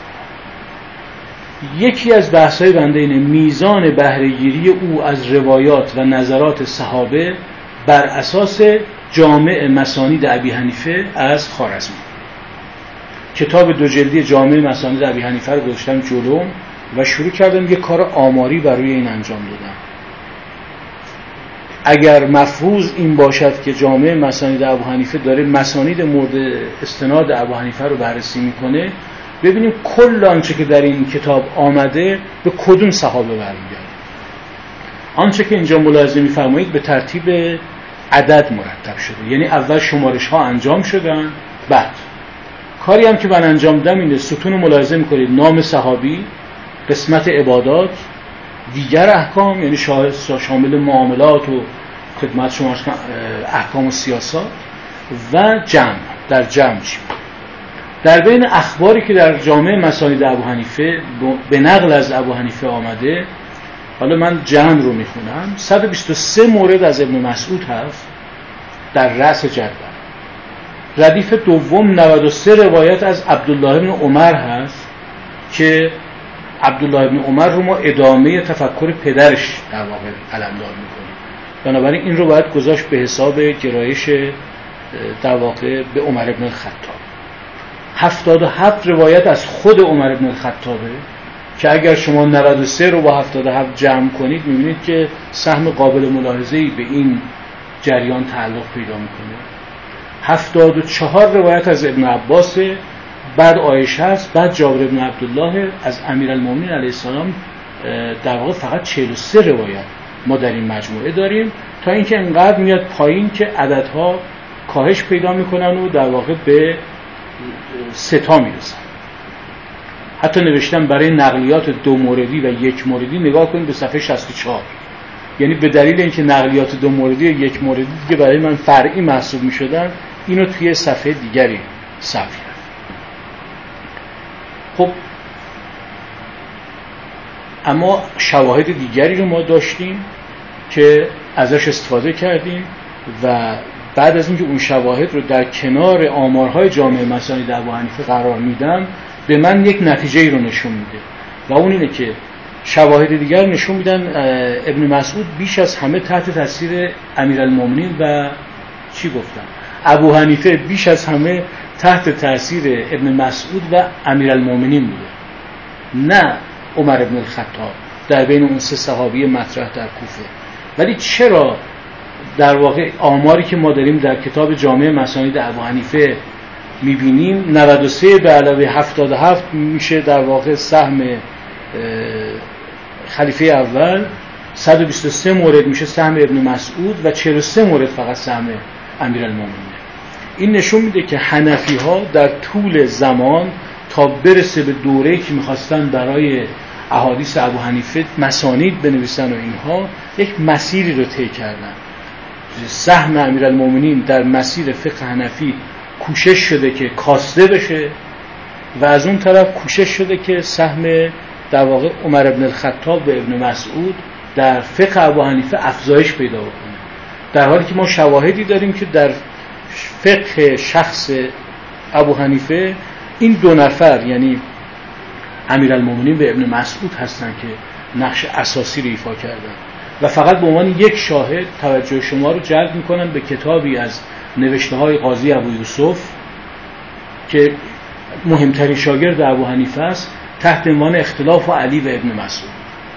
یکی از بحث‌های بنده اینه میزان بهره‌گیری او از روایات و نظرات صحابه بر اساس جامع مسانید ابی حنیفه از خوارزمی. کتاب دو جلدی جامع مسانید ابی حنیفه رو گذاشتم جلوم و شروع کردم یه کار آماری برای این انجام دادم. اگر مفروض این باشد که جامع مسانید ابو حنیفه داره مسانید مورد استناد ابو حنیفه رو بررسی میکنه، ببینیم کل آنچه که در این کتاب آمده به کدوم صحابه برمیگرده. آنچه که اینجا ملاحظه می‌فرمایید به ترتیب عدد مرتب شده، یعنی اول شمارش ها انجام شدن، بعد کاری هم که من انجام دادم اینه ستون رو ملاحظه میکنید: نام صحابی، قسمت عبادات، دیگر احکام یعنی شامل معاملات و خدمت شما احکام و سیاست و جمع. در جمع چی؟ در بین اخباری که در جامع مسانید ابو حنیفه به نقل از ابو حنیفه آمده، حالا من جمع رو میخونم، صد و بیست و سه مورد از ابن مسعود هست در رأس جدول. ردیف دوم نود و سه روایت از عبدالله بن عمر هست که عبدالله بن عمر رو ما ادامه تفکر پدرش در واقع علمدار میکنیم، بنابراین این رو باید گذاشت به حساب گرایش در واقع به عمر بن الخطاب. هفتاد و هفت روایت از خود عمر بن الخطابه که اگر شما نود و سه رو با هفتاد و هفت جمع کنید میبینید که سهم قابل ملاحظه‌ای به این جریان تعلق پیدا میکنه. هفتاد و چهار روایت از ابن عباس، بعد عایشه است، بعد جابر بن عبدالله، از امیرالمومنین علیه السلام در واقع فقط چهل و سه روایت ما در این مجموعه داریم، تا اینکه انقدر میاد پایین که عددها کاهش پیدا میکنن و در واقع به سه تا میرسن. حتی نوشتم برای نقلیات دو موردی و یک موردی نگاه کنید به صفحه شصت و چهار، یعنی به دلیل اینکه نقلیات دو موردی و یک موردی دیگه برای من فرعی محسوب میشدن، اینو توی صفحه دیگری ثبت کردم. خب اما شواهد دیگری رو ما داشتیم که ازش استفاده کردیم و بعد از اینکه اون شواهد رو در کنار آمارهای جامع مسانید ابو حنیفه قرار میدم، به من یک نتیجه رو نشون میده و اون اینه که شواهد دیگر نشون میدن ابن مسعود بیش از همه تحت تاثیر امیرالمومنین و چی گفتم ابو حنیفه بیش از همه تحت تاثیر ابن مسعود و امیرالمومنین بوده، نه عمر بن الخطاب در بین اون سه صحابی مطرح در کوفه. ولی چرا در واقع آماری که ما داریم در کتاب جامع مسانید ابو حنیفه میبینیم نود و سه به علاوه هفتاد و هفت میشه در واقع سهم خلیفه اول، صد و بیست و سه مورد میشه سهم ابن مسعود و چهل و سه مورد فقط سهم امیرالمومنین. این نشون میده که حنفی ها در طول زمان تا برسه به دوره‌ای که میخواستن برای احادیث ابو حنیفه مسانید بنویسن و اینها، یک مسیری رو طی کردن. سهم امیرالمومنین در مسیر فقه حنفی کوشش شده که کاسته بشه و از اون طرف کوشش شده که سهم در واقع عمر ابن الخطاب و ابن مسعود در فقه ابو حنیفه افزایش پیدا بکنه، در حالی که ما شواهدی داریم که در فقه شخص ابو حنیفه این دو نفر یعنی امیرالمومنین و ابن مسعود هستن که نقش اساسی رو ایفا کردن و فقط به عنوان یک شاهد توجه شما رو جلب میکنن به کتابی از نوشته های قاضی ابو یوسف که مهمترین شاگرد ابو حنیفه است، تحت عنوان اختلاف علی و ابن مسعود.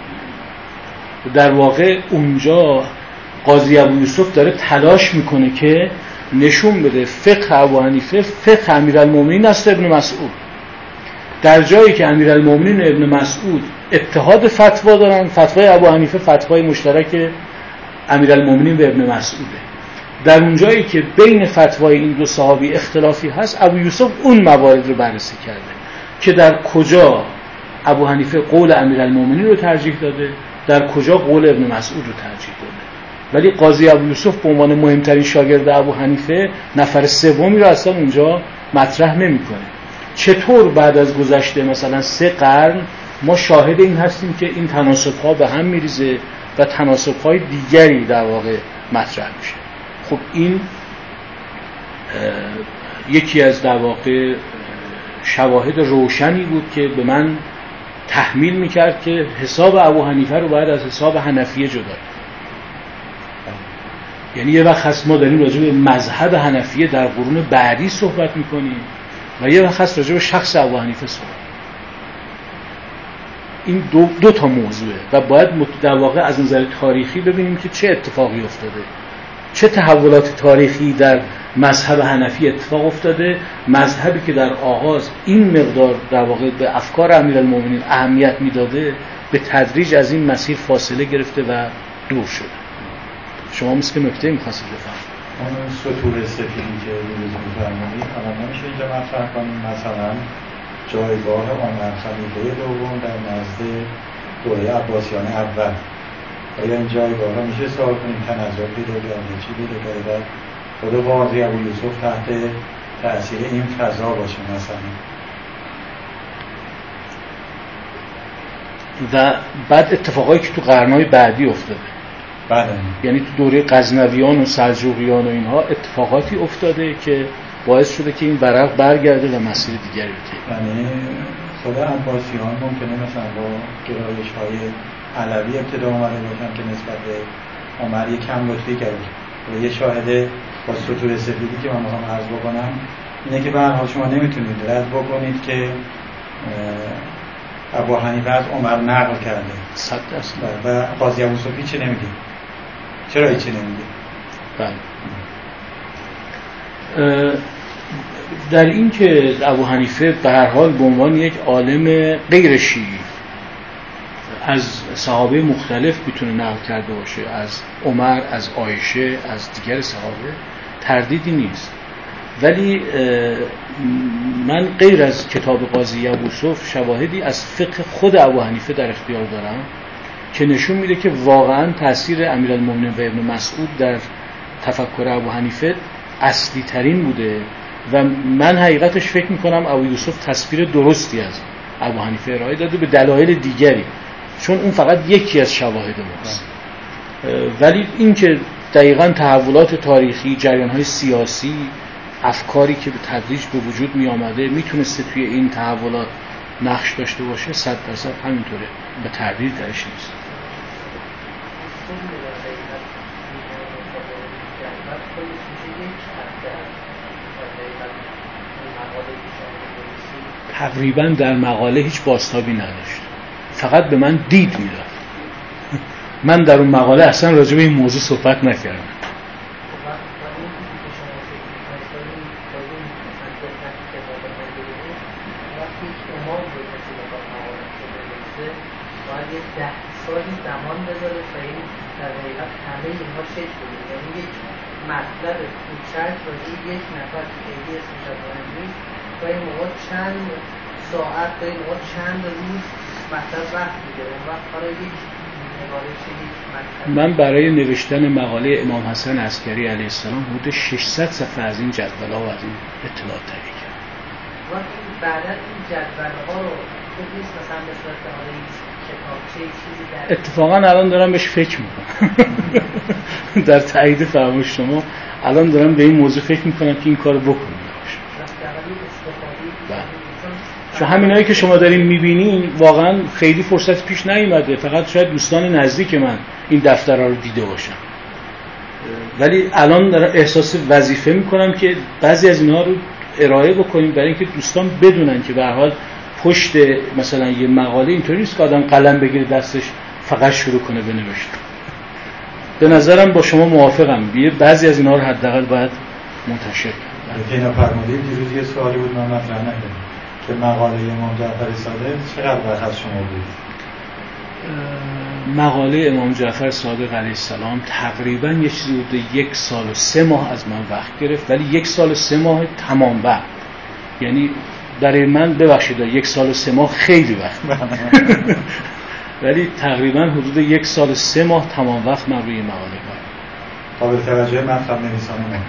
در واقع اونجا قاضی ابو یوسف داره تلاش میکنه که نشون بده فقه ابو حنیفه فقه امیرالمومنین است ابن مسعود، در جایی که امیرالمومنین و ابن مسعود اتحاد فتوا دارن، فتوای ابو حنیفه فتوای مشترک امیرالمومنین و ابن مسعوده. در اون جایی که بین فتوای این دو صحابی اختلافی هست، ابو یوسف اون موارد رو بررسی کرده که در کجا ابو حنیفه قول امیرالمومنین رو ترجیح داده، در کجا قول ابن مسعود رو ترجیح داده. ولی قاضی ابو یوسف به عنوان مهمترین شاگرد ابو حنیفه نفر سومی رو اصلا اونجا مطرح نمی‌کنه. چطور بعد از گذشته مثلا سه قرن ما شاهد این هستیم که این تناسب‌ها به هم میریزه و تناسب‌های دیگری در واقع مطرح میشه. خب این یکی از در واقع شواهد روشنی بود که به من تحمیل میکرد که حساب ابو حنیفه رو باید از حساب حنفیه جدا کنیم. یعنی یه وقت هست ما داریم راجع به مذهب حنفیه در قرون بعدی صحبت میکنیم و یه وقت هست راجع به شخص ابو حنیفه صحبت. این دو, دو تا موضوعه و باید در واقع از نظر تاریخی ببینیم که چه اتفاقی افتاده، چه تحولات تاریخی در مذهب حنفی اتفاق افتاده، مذهبی که در آغاز این مقدار در واقع به افکار امیرالمومنین اهمیت میداده به تدریج از این مسیر فاصله گرفته و دور شده. شما مثل که نکته می‌خواستید بفرمایید. اون سطور سفیدی که روز می‌فرمایید الان نمیشه اینجا مطرح کنیم مثلا جایگاه عمر خلیفه دوم در نزد دوره عباسیان اول، آیا این جایگاه ها میشه سوال کنیم تنزل پیدا کرده چی پیدا کرده خود قاضی ابو یوسف تحت تأثیر این فضا باشه مثلا؟ و بعد اتفاقایی که تو قرنهای بعدی افتاده، بله، یعنی تو دوره غزنویان و سلجوقیان و اینها اتفاقاتی افتاده که باعث شده که این ورق برگرده و مسیر دیگری رو طی. یعنی خود عباسیان ممکنه مثلا با گرایش های علوی ابتدا اومده باشن که نسبت به عمر یک کم لطفی کرده و یه شاهده با سطور سفیدی که من میخوام عرض بکنم اینه که به هر حال شما نمیتونید رد بکنید که ابو حنیفه از عمر نقل کرده صد درصد و قاضی ابو یوسف چی نمیگه؟ چرا چی نمیگه؟ بله. در این که ابو حنیفه به هر حال به عنوان یک عالم غیر شیعی از صحابه مختلف میتونه نقل کرده باشه، از عمر، از عایشه، از دیگر صحابه، تردیدی نیست. ولی من غیر از کتاب قاضی ابو یوسف شواهدی از فقه خود ابو حنیفه در اختیار دارم که نشون میده که واقعا تاثیر امیرالمومنین و ابن مسعود در تفکر ابو حنیفه اصلی ترین بوده و من حقیقتش فکر میکنم ابو یوسف تصویر درستی از ابو حنیفه ارائه داده به دلایل دیگری، چون اون فقط یکی از شواهد ماست. ولی این که دقیقاً تحولات تاریخی، جریان‌های سیاسی، افکاری که به تدریج به وجود می آمده میتونسته توی این تحولات نقش داشته باشه، صد درصد همینطوره، به تردید درش نیست. تقریباً در مقاله هیچ بازتابی نداشت، فقط به من دید میداد. من در اون مقاله اصلا راجع به این موضوع صحبت نکردم. ده سالی زمان بذاره تا این در حقیقت همه اینها شکل بده، یعنی یک مطلب کوچک راجع یک نفر که خیلی اسمش از من نیست تا این موقع چند ساعت داریم ما چند روز مطلب وقت میده اون وقت حالا یک مقاله چه یک مطلب. من برای نوشتن مقاله امام حسن عسکری علیه السلام حدود ششصد صفحه از این جدول‌ها و از این اطلاعات تهیه کردم. وقتی بعدا این جدول‌ها رو خوب نیست مثلا به صورت حالا کتابچه چیزی در اتفاقا الان دارم بهش فکر میکنم در تایید فرمایش شما الان دارم به این موضوع فکر میکنم که این کارو بکنم. چون همینایی که شما دارین میبینین واقعا خیلی فرصت پیش نیومده، فقط شاید دوستان نزدیک من این دفترها رو دیده باشن، ولی الان دارم احساس وظیفه میکنم که بعضی از اینها رو ارائه بکنیم برای اینکه دوستان بدونن که به هر حال پشت مثلا یه مقاله اینطوری نیست که آدم قلم بگیره دستش فقط شروع کنه بنوشتن. به نظرم با شما موافقم، بعضی از اینها رو حداقل باید منتشر کنیم. اینا فرمودید دیروز یه سوالی بود من مطرح نکردم که مقاله امام جعفر صادق چقدر وقت از شما بود؟ مقاله امام جعفر صادق علیه السلام تقریبا یه چیزی بوده یک سال و سه ماه از من وقت گرفت، ولی یک سال و سه ماه تمام وقت، یعنی برای من ببخشید یک سال و سه ماه خیلی وقت ولی تقریبا حدود یک سال و سه ماه تمام وقت من روی مقاله کردم. قابل توجه مطلب نویسان ما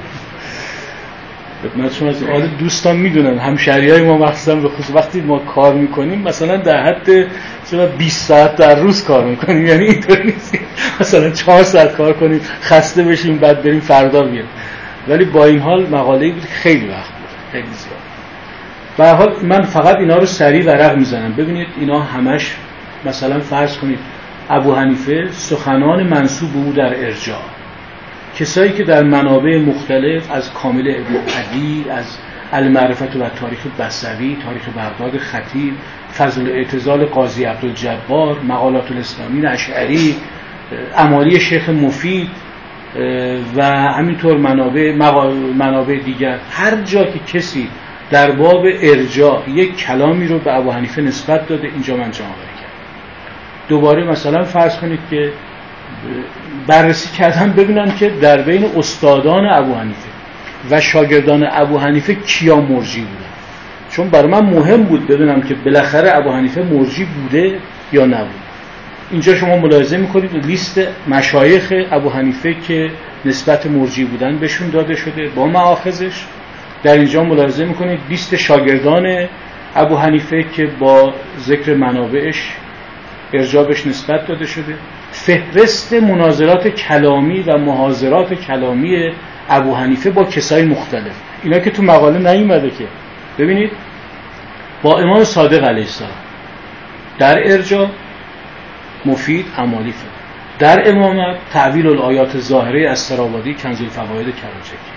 خدمت شما از آره دوستان میدونن همشهریای ما مخصوصا به خصوص وقتی ما کار میکنیم مثلا در حد مثلا بیست ساعت در روز کار میکنیم، یعنی اینطوری نیست مثلا چهار ساعت کار کنیم خسته بشیم بعد بریم فردا بیایم، ولی با این حال مقاله‌ای بود خیلی وقت بود، خیلی زیاد. به هر حال من فقط اینا رو سریع ورق میزنم. ببینید اینا همش مثلا فرض کنید ابو حنیفه سخنان منسوب به او در ارجاء، کسایی که در منابع مختلف از کامل ابن عدی، از المعرفت و تاریخ بصری، تاریخ بغداد خطیب، فضل اعتزال قاضی عبدالجبار، مقالات الاسلامی اشعری، امالی شیخ مفید و همینطور منابع منابع دیگر، هر جا که کسی در باب ارجاء یک کلامی رو به ابو حنیفه نسبت داده اینجا من جمع آوری کردم. دوباره مثلا فرض کنید که بررسی کردم ببینم که در بین استادان ابو حنیفه و شاگردان ابو حنیفه کیا مرجی بودن، چون برای من مهم بود ببینم که بالاخره ابو حنیفه مرجی بوده یا نبود. اینجا شما ملاحظه میکنید لیست مشایخ ابو حنیفه که نسبت مرجی بودن بهشون داده شده با مآخذش. در اینجا ملاحظه میکنید لیست شاگردان ابو حنیفه که با ذکر منابعش ارجابش نسبت داده شده. فهرست مناظرات کلامی و محاضرات کلامی ابو حنیفه با کسای مختلف، اینا که تو مقاله نیومده که. ببینید با امام صادق علیه السلام در ارجاء مفید امالی فقه، در امامت تعویل الآیات ظاهره از سرابادی کنز الفواید کراجکی،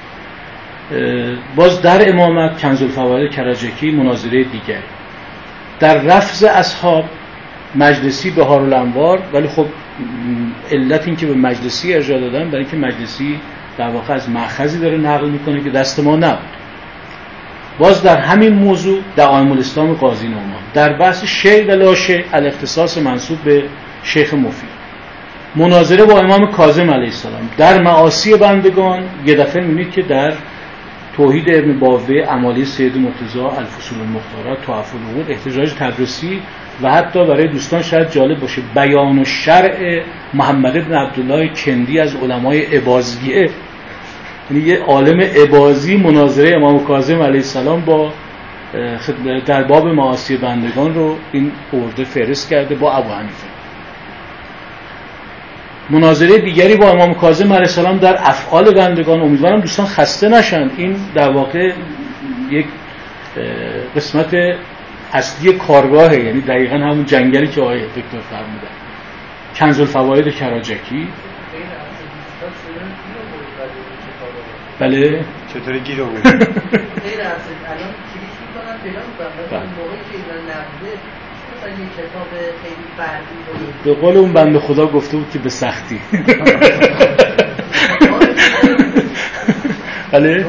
باز در امامت کنز الفواید کراجکی مناظره دیگری، در رفض اصحاب مجلسی بهار الانوار، ولی خب علت این که به مجلسی ارجاع دادن برای اینکه مجلسی در واقع از مأخذی داره نقل میکنه که دست ما نبود. باز در همین موضوع دعایم الاسلام قاضی نعمان، در بحث شیء و لا شیء الاختصاص منسوب به شیخ مفید، مناظره با امام کاظم علیه السلام، در معاصی بندگان یه دفعه میبینید که در توحید ابن باوه، امالی سید مرتضی، الفصول المختارات، تحف العقول، احتجاج تدرسی و حتی برای دوستان شاید جالب باشه بیان و شرع محمد ابن عبدالله کندی از علمای اباضیه، یعنی یه عالم اباضی مناظره امام کاظم علیه السلام با در باب معاصی بندگان رو این ارده فهرست کرده با ابو حنیفه. مناظره دیگری با امام کاظم علیه السلام در افعال بندگان. امیدوارم دوستان خسته نشن، این در واقع یک قسمت اصلی کارگاهه، یعنی دقیقاً همون جنگلی که آقای دکتر فرمودن. کنز الفواید کراجکی. بله چطوری گیر آورد؟ غیر از الان کلیک میکنن پیدا میکنن موقعی که اینا نبوده مثلا یک کتاب خیلی فردی به قول اون بنده خدا گفته بود که به سختی. بله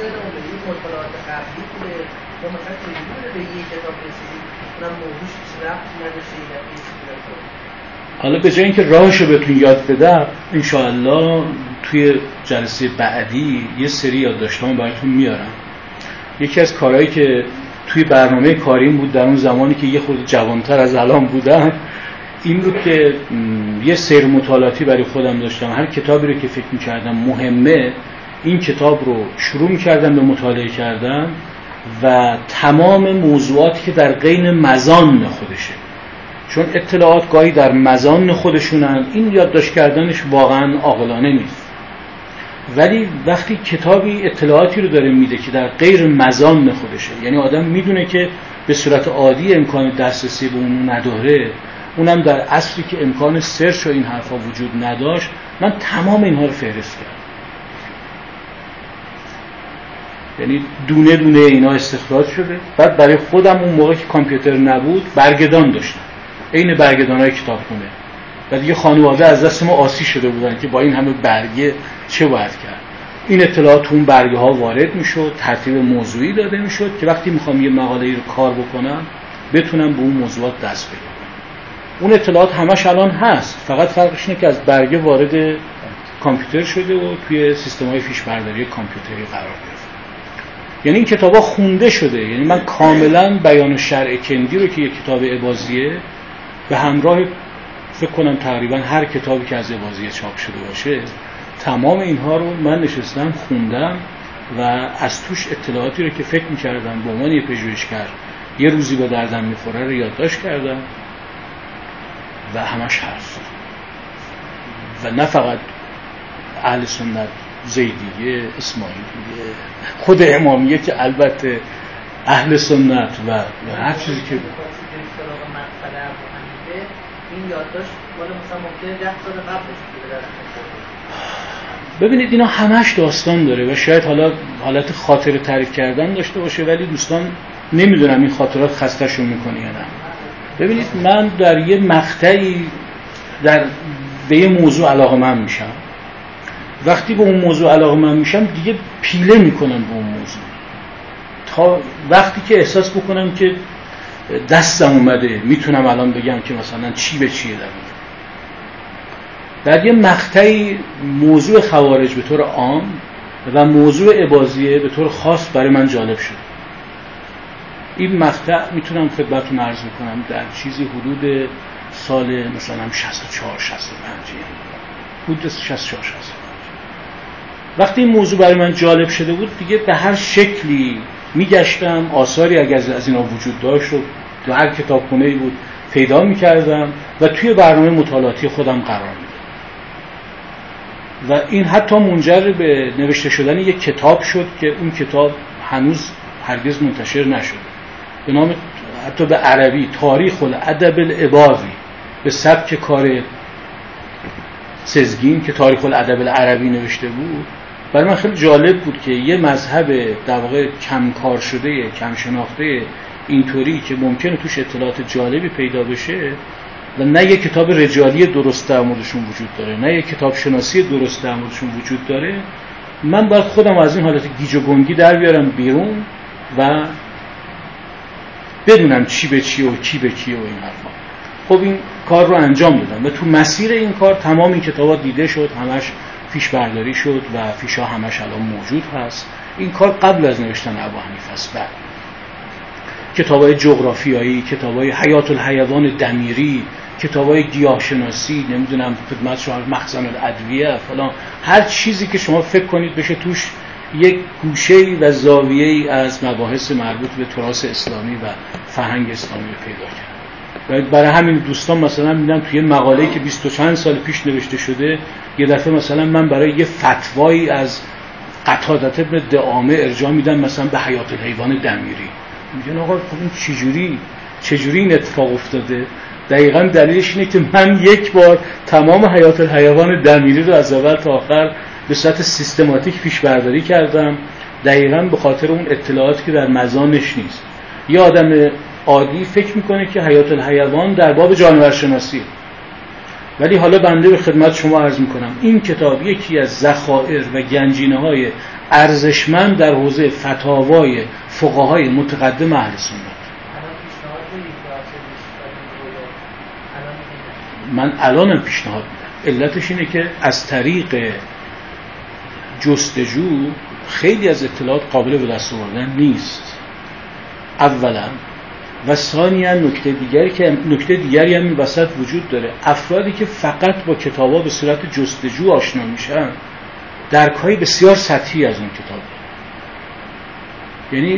حالا به جای اینکه راهشو بهتون یاد بدم انشاءالله توی جلسه بعدی یه سری یادداشتام براتون میارم. یکی از کارهایی که توی برنامه کاریم بود در اون زمانی که یه خورده جوانتر از الان بودم، این بود که یه سیر مطالعاتی برای خودم داشتم. هر کتابی رو که فکر می‌کردم مهمه، این کتاب رو شروع می‌کردم به مطالعه کردن و تمام موضوعاتی که در غین مزان خودشه، چون اطلاعات گاهی در مزان خودشونن، این یادداشت کردنش واقعا عاقلانه نیست. ولی وقتی کتابی اطلاعاتی رو داره میده که در غیر مزان خودشه، یعنی آدم میدونه که به صورت عادی امکان دسترسی به اون نداره، اونم در عصری که امکان سرچ و این حرفا وجود نداشت، من تمام اینها رو فهرست کردم. یعنی دونه دونه اینا استخراج شده. بعد برای خودم اون موقع که کامپیوتر نبود برگدان داشتم، عین برگدانای کتابخونه، و دیگه خانواده از دست ما آسی شده بودن که با این همه برگه چه باید کرد. این اطلاعات اون برگه ها وارد میشد، ترتیب موضوعی داده میشد که وقتی میخوام یه مقاله رو کار بکنم بتونم به اون موضوعات دست پیدا کنم. اون اطلاعات همش الان هست، فقط فرقش اینه که از برگه وارد کامپیوتر شده و توی سیستم‌های فیش برداری کامپیوتری قرار گرفته. یعنی این کتابا خونده شده. یعنی من کاملا بیان شرع کندی رو که یک کتاب اباضیه به همراه فکر کنم تقریبا هر کتابی که از اباضیه چاپ شده باشه، تمام اینها رو من نشستم خوندم و از توش اطلاعاتی رو که فکر می‌کردم به عنوان یه پژوهشگر یه روزی به دردم می‌خوره رو یادداشت کردم و همش هست. و نه فقط اهل سنت، زیدیه، اسماعیلیه، خود امامیه که البته اهل سنت و هر چیزی که این یادداشت مال مثلا ممکنه ده سال قبلش بوده. ببینید اینا همش داستان داره و شاید حالا حالت خاطره تعریف کردن داشته باشه، ولی دوستان نمیدونم این خاطرات خسته‌شون میکنه یا نه. ببینید من در یه مقطعی در به یه موضوع علاقه‌مند میشم، وقتی به اون موضوع علاقه‌مند میشم دیگه پیله میکنم به اون موضوع تا وقتی که احساس بکنم که دستم اومده، میتونم الان بگم که مثلا چی به چیه. در در یه مقطعی موضوع خوارج به طور عام و موضوع اباضیه به طور خاص برای من جالب شد. این مقطع میتونم خدمتتون عرض میکنم در چیزی حدود سال مثلا شصت و چهار شصت و پنج، حدود شصت و چهار شصت و پنج. وقتی این موضوع برای من جالب شده بود دیگه به هر شکلی میگشتم، آثاری اگر از اینا وجود داشت رو تو هر کتابخونه‌ای بود پیدا میکردم و توی برنامه مطالعاتی خودم قرار میدادم. و این حتی منجر به نوشته شدن یک کتاب شد که اون کتاب هنوز هرگز منتشر نشده، به نام حتی به عربی تاریخ الادب الاباضی، به سبک کار سزگین که تاریخ الادب العربی نوشته بود. برای من خیلی جالب بود که یه مذهب در واقع کم کار شده، کم شناخته اینطوری که ممکنه توش اطلاعات جالبی پیدا بشه و نه یک کتاب رجالی درست در موردشون وجود داره، نه یک کتاب شناسی درست در موردشون وجود داره، من باید خودم از این حالت گیج و گنگی در بیارم بیرون و بدونم چی به چیه و کی به کیه و این حرفا. خب این کار رو انجام دادم و تو مسیر این کار تمام این کتابا دیده شد، همش فیش برداری شد و فیشا همش الان موجود هست. این کار قبل از نوشتن ابو حنیفه است. بعد کتابای جغرافیایی، کتابای حیات الحیوان دمیری، کتابای گیاهشناسی، نمیدونم خدمت شما مخزن الادویه فلان، هر چیزی که شما فکر کنید بشه توش یک گوشه‌ای و زاویه‌ای از مباحث مربوط به تراث اسلامی و فرهنگ اسلامی رو پیدا کرد. و برای همین دوستان مثلا میدم توی مقاله‌ای که بیست و چند سال پیش نوشته شده، یه دفعه مثلا من برای یه فتوایی از قتادة بن دعامه ارجاع میدم مثلا به حیات الحیوان دمیری. میگن آقا خب این چجوری چجوری این اتفاق افتاده؟ دقیقاً دلیلش اینه که من یک بار تمام حیات الحیوان دمیری رو از اول تا آخر به صورت سیستماتیک پیش برداری کردم، دقیقاً به خاطر اون اطلاعاتی که در مزانش نیست. یه آدم عادی فکر میکنه که حیات الحیوان در باب جانورشناسی، ولی حالا بنده به خدمت شما عرض میکنم این کتاب یکی از ذخایر و گنجینه‌های ارزشمند در حوزه فتاوای فقهای متقدم اهل سنت. من الانم پیشنهاد میدم. علتش اینه که از طریق جستجو خیلی از اطلاعات قابل به دست آوردن نیست. اولا و ثانیا نکته دیگری که نکته دیگری هم این وسط وجود داره، افرادی که فقط با کتابا به صورت جستجو آشنا میشن درکای بسیار سطحی از اون کتاب داره. یعنی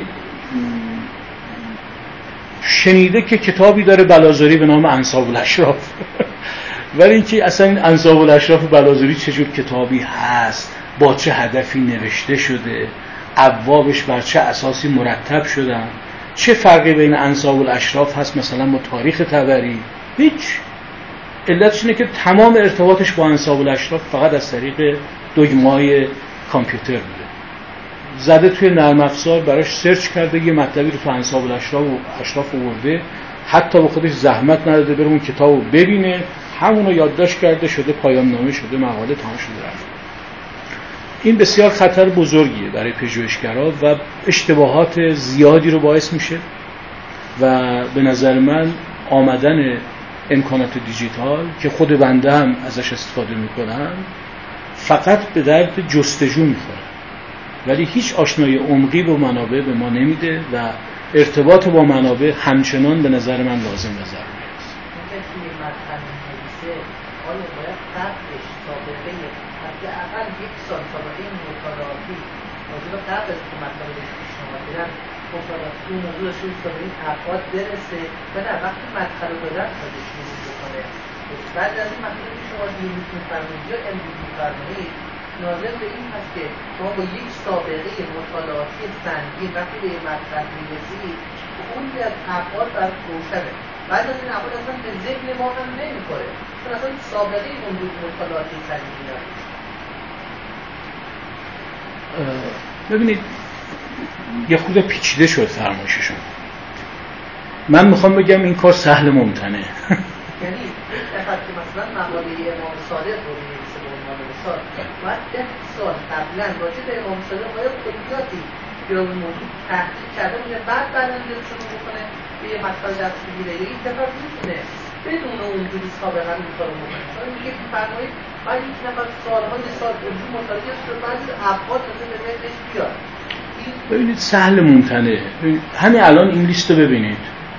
شنیده که کتابی داره بلازاری به نام انساب الاشراف ولی اینکه اصلا این انساب الاشراف بلازاری چجور کتابی هست، با چه هدفی نوشته شده، ابوابش بر چه اساسی مرتب شدن، چه فرقی بین انساب الاشراف هست مثلا با تاریخ طبری، هیچ. علتش اینه که تمام ارتباطش با انساب الاشراف فقط از طریق دگمه‌های کامپیوتر بوده. زده توی نرم افزار براش سرچ کرده یه مطلبی رو تو انساب الاشراف و اشراف آورده، حتی با خودش زحمت نداده بره اون کتابو ببینه، همونو یادداشت کرده، شده پایان نامه، شده مقاله، تمام شده رفت. این بسیار خطر بزرگیه برای پژوهشگرا و اشتباهات زیادی رو باعث میشه و به نظر من آمدن امکانات دیجیتال که خود بنده هم ازش استفاده میکنم فقط به درد جستجو میخوره ولی هیچ آشنایی عمقی با منابع به ما نمیده و ارتباط با منابع همچنان به نظر من لازم و ضروری است. آیا باید قبلش سابقه حداقل یک سال سابقه مطالعاتی موضوع قبل از که مطالعه بهش پیشنهاد بدن مطالعاتی اون موضوع داشته باشه تا به این افراد برسه و نه وقتی مطالعه رو دادن خودش شروع بکنه. بعد از این مطالعه که شما دیروز می‌فرمایید یا امروز می‌فرمایید ناظر به این هست که شما با یک سابقه مطالعاتی سنگین وقتی به مطلب می‌رسید خیلی از افراد برای روشنه. بعد از این افراد اصلا به ذهن ما هم نمی‌خوره چون اصلا سابقه اون بود مطالعاتی سنگین نداشت. ببینید یه خود پیچیده شد فرمایششون. من میخوام بگم این کار سهل ممتنه. یعنی یک نفر که مثلا مقاله امام صادق رو می‌نویسه به عنوان مثال باید ده سال قبلا راجع به امام صادق باید کلیاتی یا موضوع تحقیق کرده باشه بعد بعداً بیاد شروع بکنه به یه مطلب دست بگیره. یا یک نفر میتونه بدون اونجوری سابقا این کارو بکنه. چون میگه فرمایید باید یک نفر سال‌های سال اونجوری مطالعه شده بعضی افراد مثلا به ذهنش بیاد. ببینید سهل ممتنه. همین الان این لیست رو ببینید.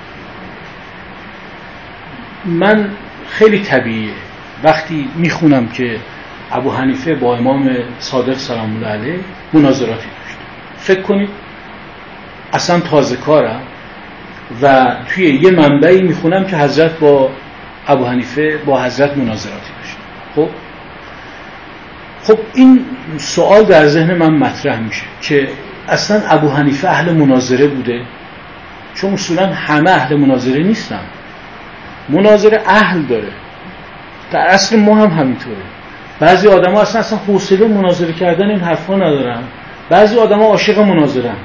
من خیلی طبیعیه وقتی میخونم که ابو حنیفه با امام صادق سلام الله علیه مناظراتی داشت. فکر کنید اصلا تازه کارم و توی یه منبعی میخونم که حضرت با ابو حنیفه با حضرت مناظراتی داشت. خب خب این سوال در ذهن من مطرح میشه که اصلا ابو حنیفه اهل مناظره بوده؟ چون اصولا همه اهل مناظره نیستن. مناظره اهل داره. در اصل ما هم همینطوره. بعضی آدما اصلا اصلا حوصله مناظره کردن این حرفا ندارن. بعضی آدما عاشق مناظره‌ان.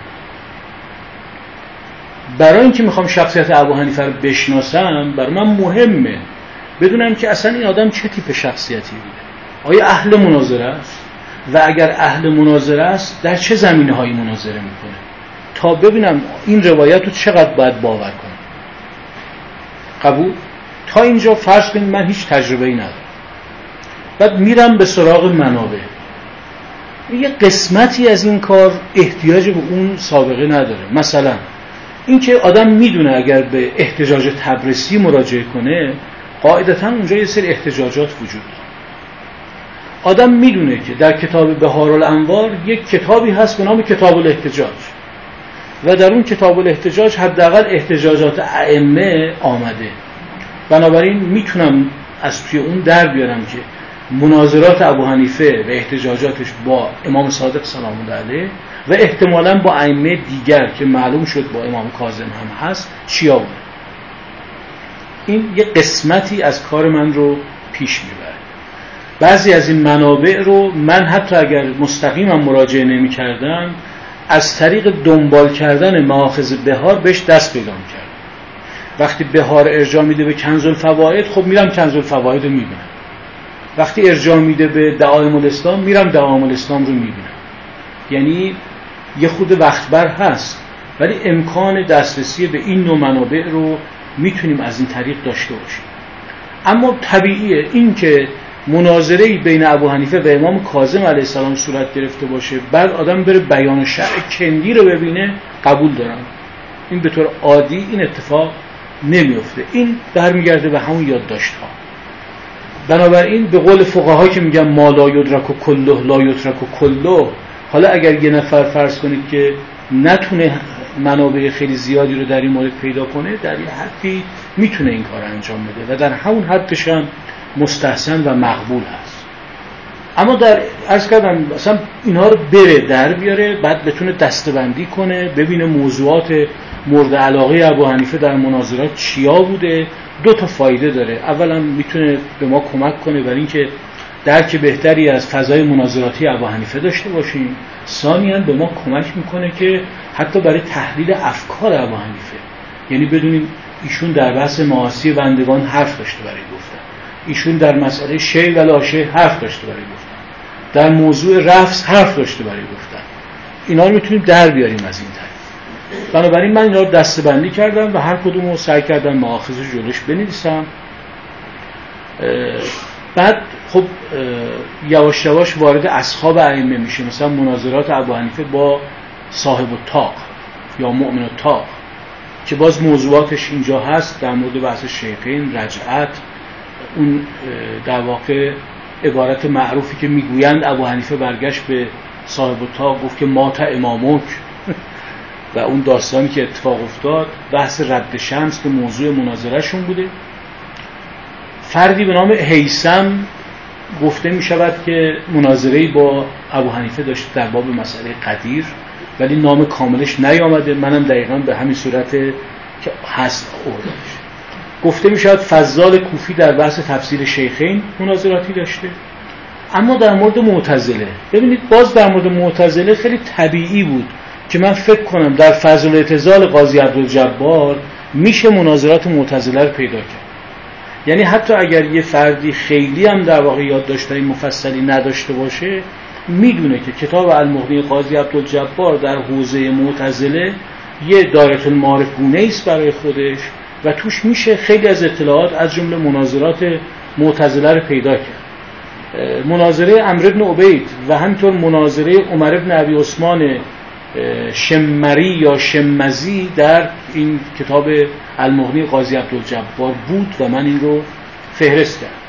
برای اینکه میخوام شخصیت ابو حنیفه رو بشناسم برای من مهمه بدونم که اصلا این آدم چه تیپ شخصیتی بوده. آیا اهل مناظره است؟ و اگر اهل مناظره است در چه زمینه‌هایی مناظره میکنه تا ببینم این روایت رو چقدر باید باور کنم. قبول؟ تا اینجا فرض کنید من هیچ تجربه‌ای ندارم. بعد میرم به سراغ منابع. یه قسمتی از این کار احتیاج به اون سابقه نداره. مثلا اینکه آدم میدونه اگر به احتجاج تبرسی مراجعه کنه قاعدتاً اونجا یه سری احتجاجات وجود داره. آدم میدونه که در کتاب بهارالانوار یک کتابی هست به نام کتاب الاحتجاج و در اون کتاب الاحتجاج حداقل احتجاجات ائمه آمده. بنابراین میتونم از توی اون در بیارم که مناظرات ابو حنیفه و احتجاجاتش با امام صادق سلام الله علیه و احتمالاً با ائمه دیگر که معلوم شد با امام کاظم هم هست چیا بود. این یه قسمتی از کار من رو پیش میبره. بعضی از این منابع رو من حتی اگر مستقیما مراجعه نمی کردم از طریق دنبال کردن مآخذ بهار بهش دست پیدا کردم. وقتی بهار ارجاع میده به کنز الفوائد خب میرم کنز الفوائد رو میبینم. وقتی ارجاع میده به دعائم الاسلام میرم دعائم الاسلام رو میبینم. یعنی یه خود وقت بر هست ولی امکان دسترسی به این نوع منابع رو میتونیم از این طریق داشته باشیم. اما طبیعیه این که مناظره‌ای بین ابو حنیفه و امام کاظم علیه السلام صورت گرفته باشه بعد آدم بره بیان شرع کندی رو ببینه قبول دارم. این به طور عادی این اتفاق نمیفته. این برمیگرده به همون یادداشت‌ها. بنابراین به قول فقها که میگن ما لا یدرک و کله لا یترک و کله، حالا اگر یه نفر فرض کنید که نتونه منابع خیلی زیادی رو در این مورد پیدا کنه، در یه حدی میتونه این کار انجام بده و در همون حدش هم مستحسن و مقبول هست. اما در عرض کردم مثلا اینها رو بره در بیاره، بعد بتونه دسته‌بندی کنه، ببینه موضوعات مورد علاقه ابو حنیفه در مناظرات چیا بوده. دو تا فایده داره. اولا میتونه به ما کمک کنه برای اینکه درک بهتری از فضای مناظراتی ابو حنیفه داشته باشیم. ثانیاً به ما کمک میکنه که حتی برای تحلیل افکار ابو حنیفه، یعنی بدونیم ایشون در بحث معاصی بندگان حرف داشته برای گفتن، ایشون در مسئله شیء و لاشه حرف داشته برای گفتن، در موضوع رفض حرف داشته برای گفتن. اینا رو میتونیم در بیاریم از این طریق. بنابراین من اینا رو دسته‌بندی کردم و هر کدوم رو سعی کردم مآخذ جلوش بنویسم. بعد خب یواش یواش وارد اصحاب ائمه میشه، مثلا مناظرات ابو حنیفه با صاحب الطاق یا مؤمن الطاق که باز موضوعاتش اینجا هست، در مورد بحث شیخین، رجعت، اون در واقع عبارت معروفی که میگویند ابو حنیفه برگشت به صاحب الطاق گفت که مات امامک و اون داستانی که اتفاق افتاد، بحث رد شمس که موضوع مناظرهشون بوده. فردی به نام هیثم گفته می شود که مناظره‌ای با ابو حنیفه داشته در باب مسئله قدیر، ولی نام کاملش نیامده، منم دقیقاً به همین صورت که هست آوردمش. گفته می شود فضال کوفی در بحث تفسیر شیخین مناظراتی داشته. اما در مورد معتزله، ببینید باز در مورد معتزله خیلی طبیعی بود که من فکر کنم در فضل الاعتزال قاضی عبدالجبار میشه مناظرات معتزله رو پیدا کرد. یعنی حتی اگر یه فردی خیلی هم در واقع یادداشت‌های مفصلی نداشته باشه، میدونه که کتاب المغنی قاضی عبدالجبار در حوزه معتزله یه دایره المعارف گونه‌ای است برای خودش و توش میشه خیلی از اطلاعات از جمله مناظرات معتزله رو پیدا کرد. مناظره عمرو بن عبید و همینطور مناظره عمر بن ابی عثمان شمری یا شمزی در این کتاب المغنی قاضی عبدالجبار بود و من این رو فهرست کردم.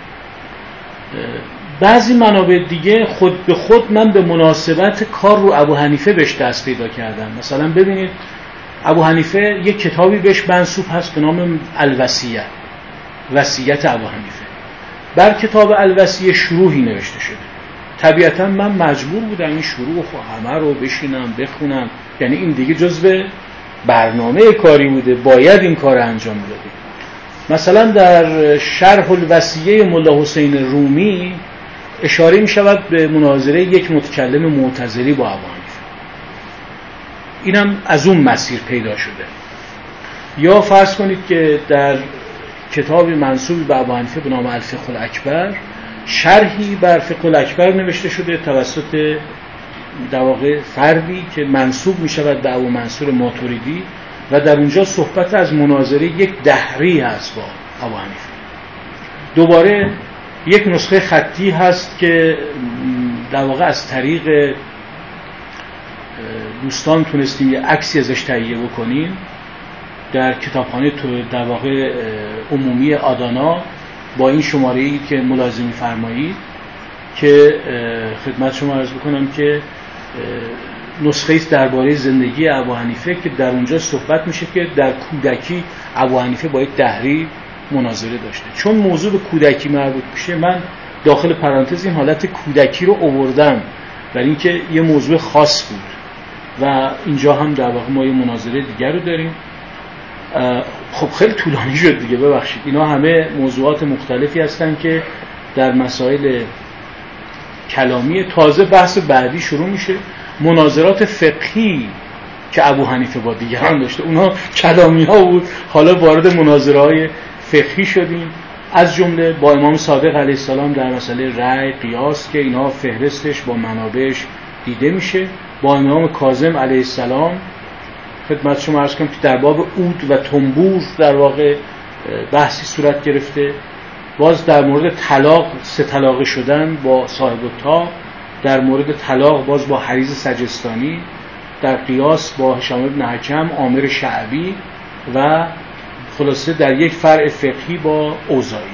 بعضی منابع دیگه خود به خود من به مناسبت کار رو ابو حنیفه بهش دست پیدا کردم. مثلا ببینید ابو حنیفه یک کتابی بهش منسوب هست به نام الوصیه، وصیت ابو حنیفه. بر کتاب الوصیه شروحی نوشته شده. طبیعتا من مجبور بودم این شروع همه رو بشینم بخونم، یعنی این دیگه جزء برنامه کاری بوده، باید این کار انجام بدیم. مثلا در شرح الوصیه ملا حسین رومی اشاره می شود به مناظره یک متکلم معتزلی با ابو حنیفه، اینم از اون مسیر پیدا شده. یا فرض کنید که در کتاب منسوب به ابو حنیفه به نام الفقه الاکبر شرحی بر فقه الاکبر نوشته شده توسط در واقع فردی که منسوب می شود به ابو منصور ماتوریدی و در اونجا صحبت از مناظره یک دهری هست با ابو حنیفه. دوباره یک نسخه خطی هست که در واقع از طریق دوستان تونستیم یه عکسی ازش تهیه بکنیم در کتابخانه در واقع عمومی آدانا با این شماره‌ای که ملاحظه می‌فرمایید که خدمت شما عرض بکنم که نسخه است درباره زندگی ابو حنیفه که در اونجا صحبت میشه که در کودکی ابو حنیفه با یک دهری مناظره داشته. چون موضوع به کودکی مربوط میشه من داخل پرانتز این حالت کودکی رو آوردم برای اینکه یه موضوع خاص بود و اینجا هم در واقع ما یه مناظره دیگر رو داریم. خب خیلی طولانی شد دیگه، ببخشید. اینا همه موضوعات مختلفی هستن که در مسائل کلامی. تازه بحث بعدی شروع میشه، مناظرات فقهی که ابو حنیفه با دیگران داشته، اونها کلامی ها بود، حالا وارد مناظره های فقهی شدیم، از جمله با امام صادق علیه السلام در مسئله رأی قیاس که اینا فهرستش با منابعش دیده میشه، با امام کاظم علیه السلام خدمت شما عرض کنم که در باب عود و تنبور در واقع بحثی صورت گرفته. باز در مورد طلاق سه طلاقه شدن با صاحب الطاق، در مورد طلاق باز با حریز سجستانی در قیاس با هشام بن حکم، عامر شعبی و خلاصه در یک فرع فقهی با اوزاعی.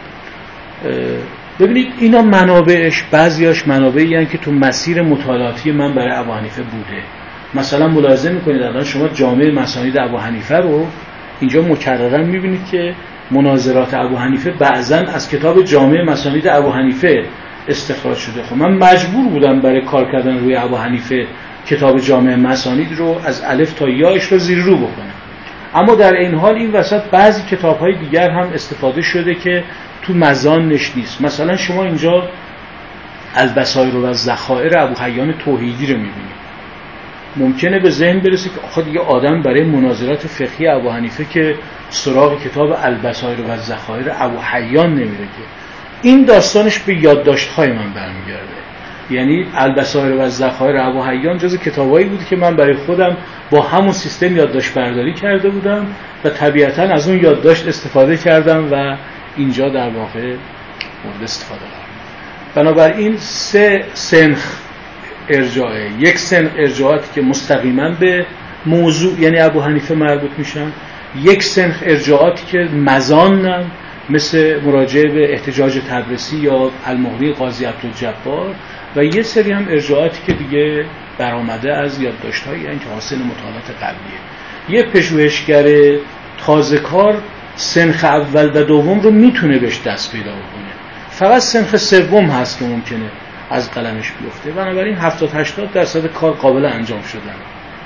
ببینید اینا منابعش، بعضیاش منابعی هستند که تو مسیر مطالعاتی من برای ابو حنیفه بوده. مثلا ملاحظه میکنید الان شما جامع مسانید ابو حنیفه رو اینجا مکررا میبینید که مناظرات ابو حنیفه بعضا از کتاب جامع مسانید ابو حنیفه استخراج شده. خب من مجبور بودم برای کار کردن روی ابو حنیفه کتاب جامع مسانید رو از الف تا یاش رو زیر رو بکنم. اما در این حال این وسط بعضی کتاب‌های دیگر هم استفاده شده که تو مزانش نیست. مثلا شما اینجا البصائر و الذخائر ابو حیان توحیدی رو می‌بینید. ممکنه به ذهن برسه که آخه دیگه آدم برای مناظرات فقهی ابو حنیفه که سراغ کتاب البصائر و الذخائر ابو حیان نمیره که. این داستانش به یادداشت‌های من برمیگرده. یعنی البصائر و الذخائر ابو حیان جز کتابایی بود که من برای خودم با همون سیستم یادداشت برداری کرده بودم و طبیعتاً از اون یادداشت استفاده کردم و اینجا در واقع مورد استفاده قرار. بنابراین سه سنخ ارجاعه، یک سنخ ارجاعاتی که مستقیما به موضوع یعنی ابو حنیفه مربوط میشن، یک سنخ ارجاعاتی که مزانن مثل مراجعه به احتجاج تبرسی یا المغنی قاضی عبدالجبار، و یه سری هم ارجاعاتی که دیگه برآمده از یادداشت‌هایی یعنی که حاصل مطالعات قبلیه. یه پژوهشگر تازه کار سنخ اول و دوم رو میتونه بهش دست پیدا بکنه، فقط سنخ سوم هست که ممکنه از قلمش بیفته. بنابراین هفتاد هشتاد درصد کار قابل انجام شدن.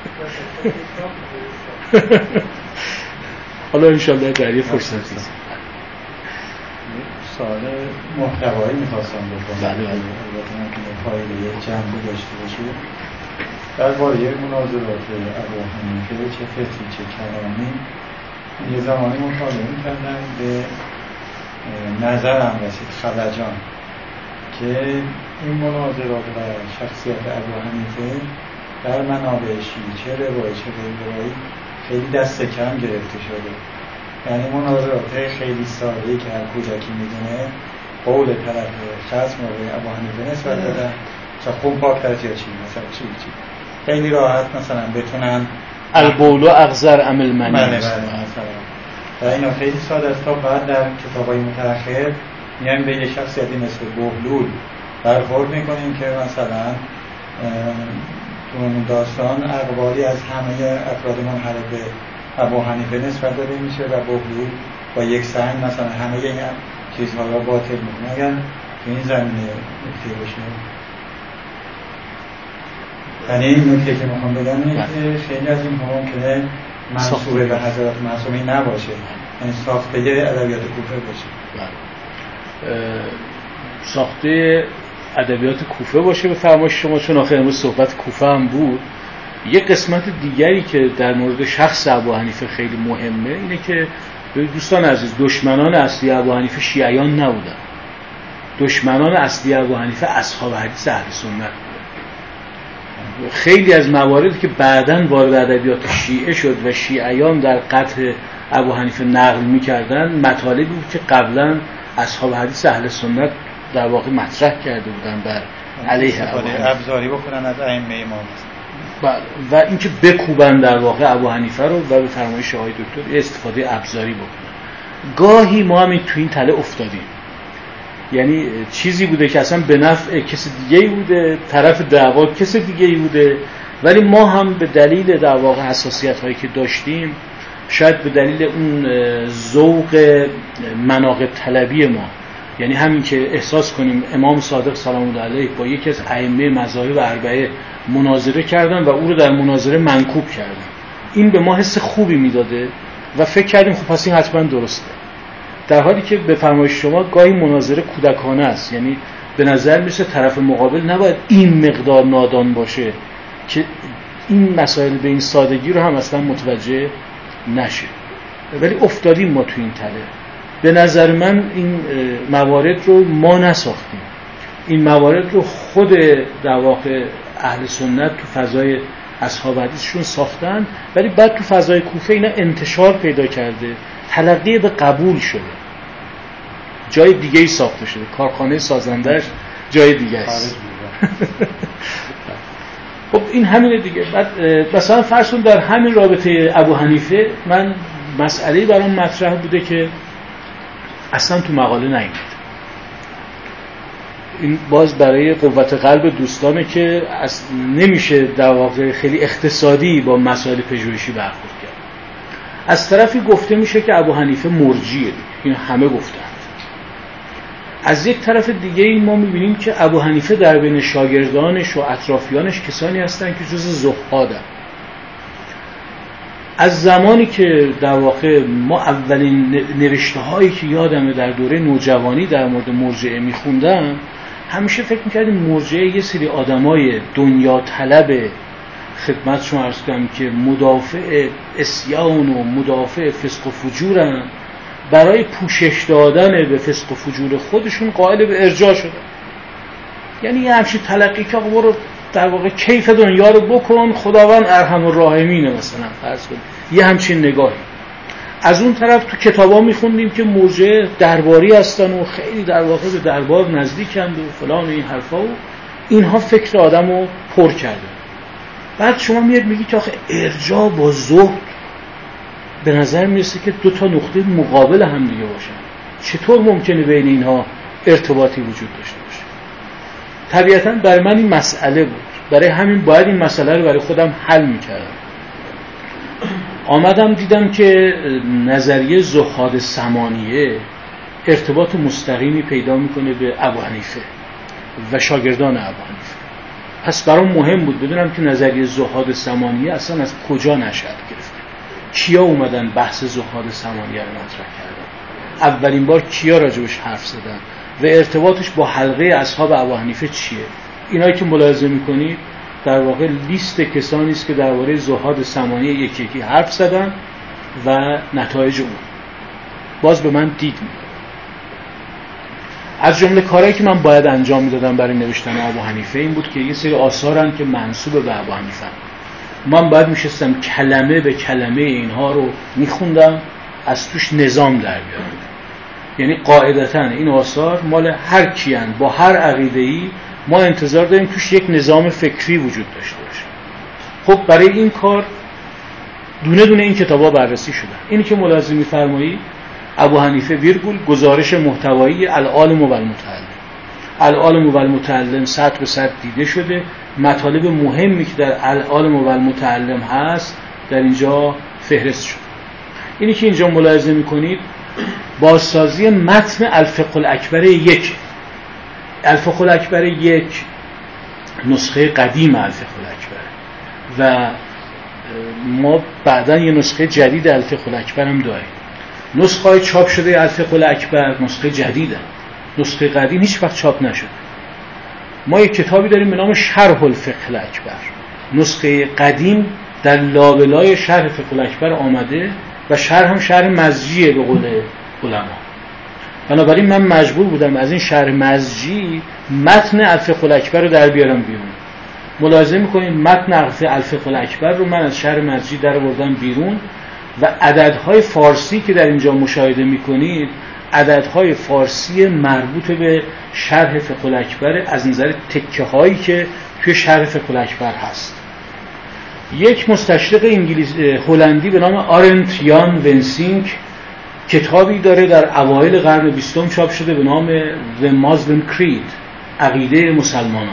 حالا انشالله در یه فرصتی سوال محتوایی میخواستم بکنم. بله بله. البته من که فایده یک جنبه داشته باشه درباره مناظرات ابو حنیفه چه فقهی چه کلامی یه زمانی مطالعه میکردم، به نظرم رسید خلجان که این مناظرات و شخصیت ابو حنیفه در منابع شیعی چه روایی چه غیرروایی خیلی دست کم گرفته شده. یعنی مناظرات خیلی ساده‌ای که هر کودکی میدونه قول طرف خصم رو ابو حنیفه نسبت دادن چه خون پاک تر یا چی مثلا چی چی خیلی راحت مثلا بتونن البول و اغزر عمل منی بله بله مثلا و اینا خیلی ساده است. تا بعد در کتابای متأخر میایم به یه شخصیتی مثل بهلول برخورد میکنیم که مثلا تو اون داستان اقوالی از همه افراد منحرف به ابو حنیفه نسبت داده میشه و بهلول با یک سنگ مثلا همه این چیزها را باطل میکنه. اگر تو این زمینه نکته باشه، یعنی این نکته که میخوام بگم اینه که خیلی از این ها ممکنه منصوبه به حضرات معصومی نباشه، یعنی ساخته ادبیات کوفه باشه. ساخته ادبیات کوفه باشه به فرمایش شما، چون آخر امروز صحبت کوفه هم بود. یک قسمت دیگری که در مورد شخص ابو حنیفه خیلی مهمه اینه که دوستان عزیز، دشمنان اصلی ابو حنیفه شیعیان نبودن. دشمنان اصلی ابو حنیفه اصحاب حدیث اهل سنت بودن. خیلی از مواردی که بعداً وارد ادبیات شیعه شد و شیعیان در قطع ابو حنیفه نقل می‌کردن مطالبی بود که قبلاً اصحاب حدیث اهل سنت در واقع مطرح کرده بودن بر علیه ابو حنیفه، ابزاری بکنن از ائمه امام و اینکه بکوبن در واقع ابو حنیفه رو و به فرمایش آقای دکتر استفاده ابزاری بکنن. گاهی ما هم تو این تله افتادیم، یعنی چیزی بوده که اصلا به نفع کسی دیگه‌ای بوده، طرف دعوا کسی دیگه‌ای بوده، ولی ما هم به دلیل در واقع حساسیت‌هایی که داشتیم، شاید به دلیل اون ذوق مناقب طلبی ما، یعنی همین که احساس کنیم امام صادق سلام الله علیه با یکی از ائمه مذاهب اربعه مناظره کردن و او رو در مناظره منکوب کردن، این به ما حس خوبی میداده و فکر کردیم خب پس این حتما درسته. در حالی که به فرمایش شما گاهی مناظره کودکانه است، یعنی به نظر میسه طرف مقابل نباید این مقدار نادان باشه که این مسائل به این سادگی رو هم اصلا متوجه نشه، ولی افتادیم ما تو این تله. به نظر من این موارد رو ما نساختیم، این موارد رو خود در واقع اهل سنت تو فضای اصحاب حدیثشون ساختن، ولی بعد تو فضای کوفه اینا انتشار پیدا کرده، تلقی به قبول شده، جای دیگه ای ساخته شده، کارخانه سازندش جای دیگه است. خب این همینه دیگه. بعد مثلا فرض کن در همین رابطه ابو حنیفه من مسئله برام مطرح بوده که اصلا تو مقاله نیامد. این باز برای قوت قلب دوستانه که نمیشه در واقع خیلی اقتصادی با مسائل پژوهشی برخورد کرد. از طرفی گفته میشه که ابو حنیفه مرجیه، این همه گفتند. از یک طرف دیگه این ما میبینیم که ابو حنیفه در بین شاگردانش و اطرافیانش کسانی هستند که جز زهادن. از زمانی که در واقع ما اولین نوشته هایی که یادمه در دوره نوجوانی در مورد مرجعه میخوندم، همیشه فکر میکردیم مرجعه یه سری آدمای دنیا طلب، خدمت شما عرض کنم که مدافع اسیان و مدافع فسق و فجورن، برای پوشش دادن به فسق و فجور خودشون قائل به ارجاع شدن. یعنی یه همچین تلقی که آقا برو در واقع کیف دنیا رو بکن، خداوند ارحم الراحمینه مثلا فرض کنید، یه همچین نگاهی. از اون طرف تو کتابا میخوندیم که مرجعه درباری هستن و خیلی در واقع به دربار نزدیکند و فلان و این حرفا، و اینها فکر آدمو پر کرده. بعد شما میاد میگی که آخه ارجاع با زهد به نظر میرسه که دو تا نقطه مقابل هم دیگه باشن، چطور ممکنه بین اینها ارتباطی وجود داشته باشه؟ طبیعتاً برای من این مسئله بود، برای همین باید این مسئله رو برای خودم حل میکردم. آمدم دیدم که نظریه زهاد ثمانیه ارتباط مستقیمی پیدا میکنه به ابو حنیفه و شاگردان ابو حنیفه. پس برام مهم بود بدونم که نظریه زهاد ثمانیه اصلا از کجا نشأت گرفته، کیا اومدن بحث زهاد ثمانیه رو مطرح کردن، اولین بار کیا راجبش حرف زدن و ارتباطش با حلقه اصحاب ابو حنیفه چیه. اینایی که ملاحظه میکنید در واقع لیست کسانی است که درباره زهاد ثمانیه یکی یکی حرف زدن و نتایج اون باز به من دید میده. از جمله کارهایی که من باید انجام میدادم برای نوشتن ابو حنیفه این بود که یه سری آثارن که منسوب به ابو حنیفه، من باید میشستم کلمه به کلمه اینها رو میخوندم، از توش نظام در بیارم. یعنی قاعدتاً این آثار مال هر کیان با هر عقیده‌ای ما انتظار داریم توش یک نظام فکری وجود داشته باشه. خب برای این کار دونه دونه این کتابا بررسی شدن. اینی که ملاحظه می‌فرمایید ابو حنیفه ویرگول گزارش محتوایی العالم و المتعلم. العالم و المتعلم سطر به سطر دیده شده، مطالب مهمی که در العالم و المتعلم هست در اینجا فهرست شده. اینی که اینجا ملاحظه می‌کنید بازسازی متن الفقه الاکبر یک. الفقه الاکبر یک نسخه قدیم الفقه الاکبر و ما بعداً یه نسخه جدید الفقه الاکبر هم داریم. نسخه های چاپ شده الفقه الاکبر نسخه جدیده، نسخه قدیم هیچ وقت چاپ نشده. ما یک کتابی داریم به نام شرح الفقه الاکبر، نسخه قدیم در لابلای شرح فقه الاکبر آمده و شرح هم شرح مزجیه به قول علما. بنابراین من مجبور بودم از این شرح مزجی متن الفقه الاکبر رو در بیارم بیرون. ملاحظه میکنید متن الفقه الاکبر رو من از شرح مزجی در آوردم بیرون و عددهای فارسی که در اینجا مشاهده میکنید عددهای فارسی مربوط به شرح فقه الاکبر از نظر تکه هایی که توی شرح فقه الاکبر هست. یک مستشرق انگلیسی هلندی به نام آرنت یان ونسینک کتابی داره در اوایل قرن بیستم چاپ شده به نام The Muslim Creed، عقیده مسلمانان.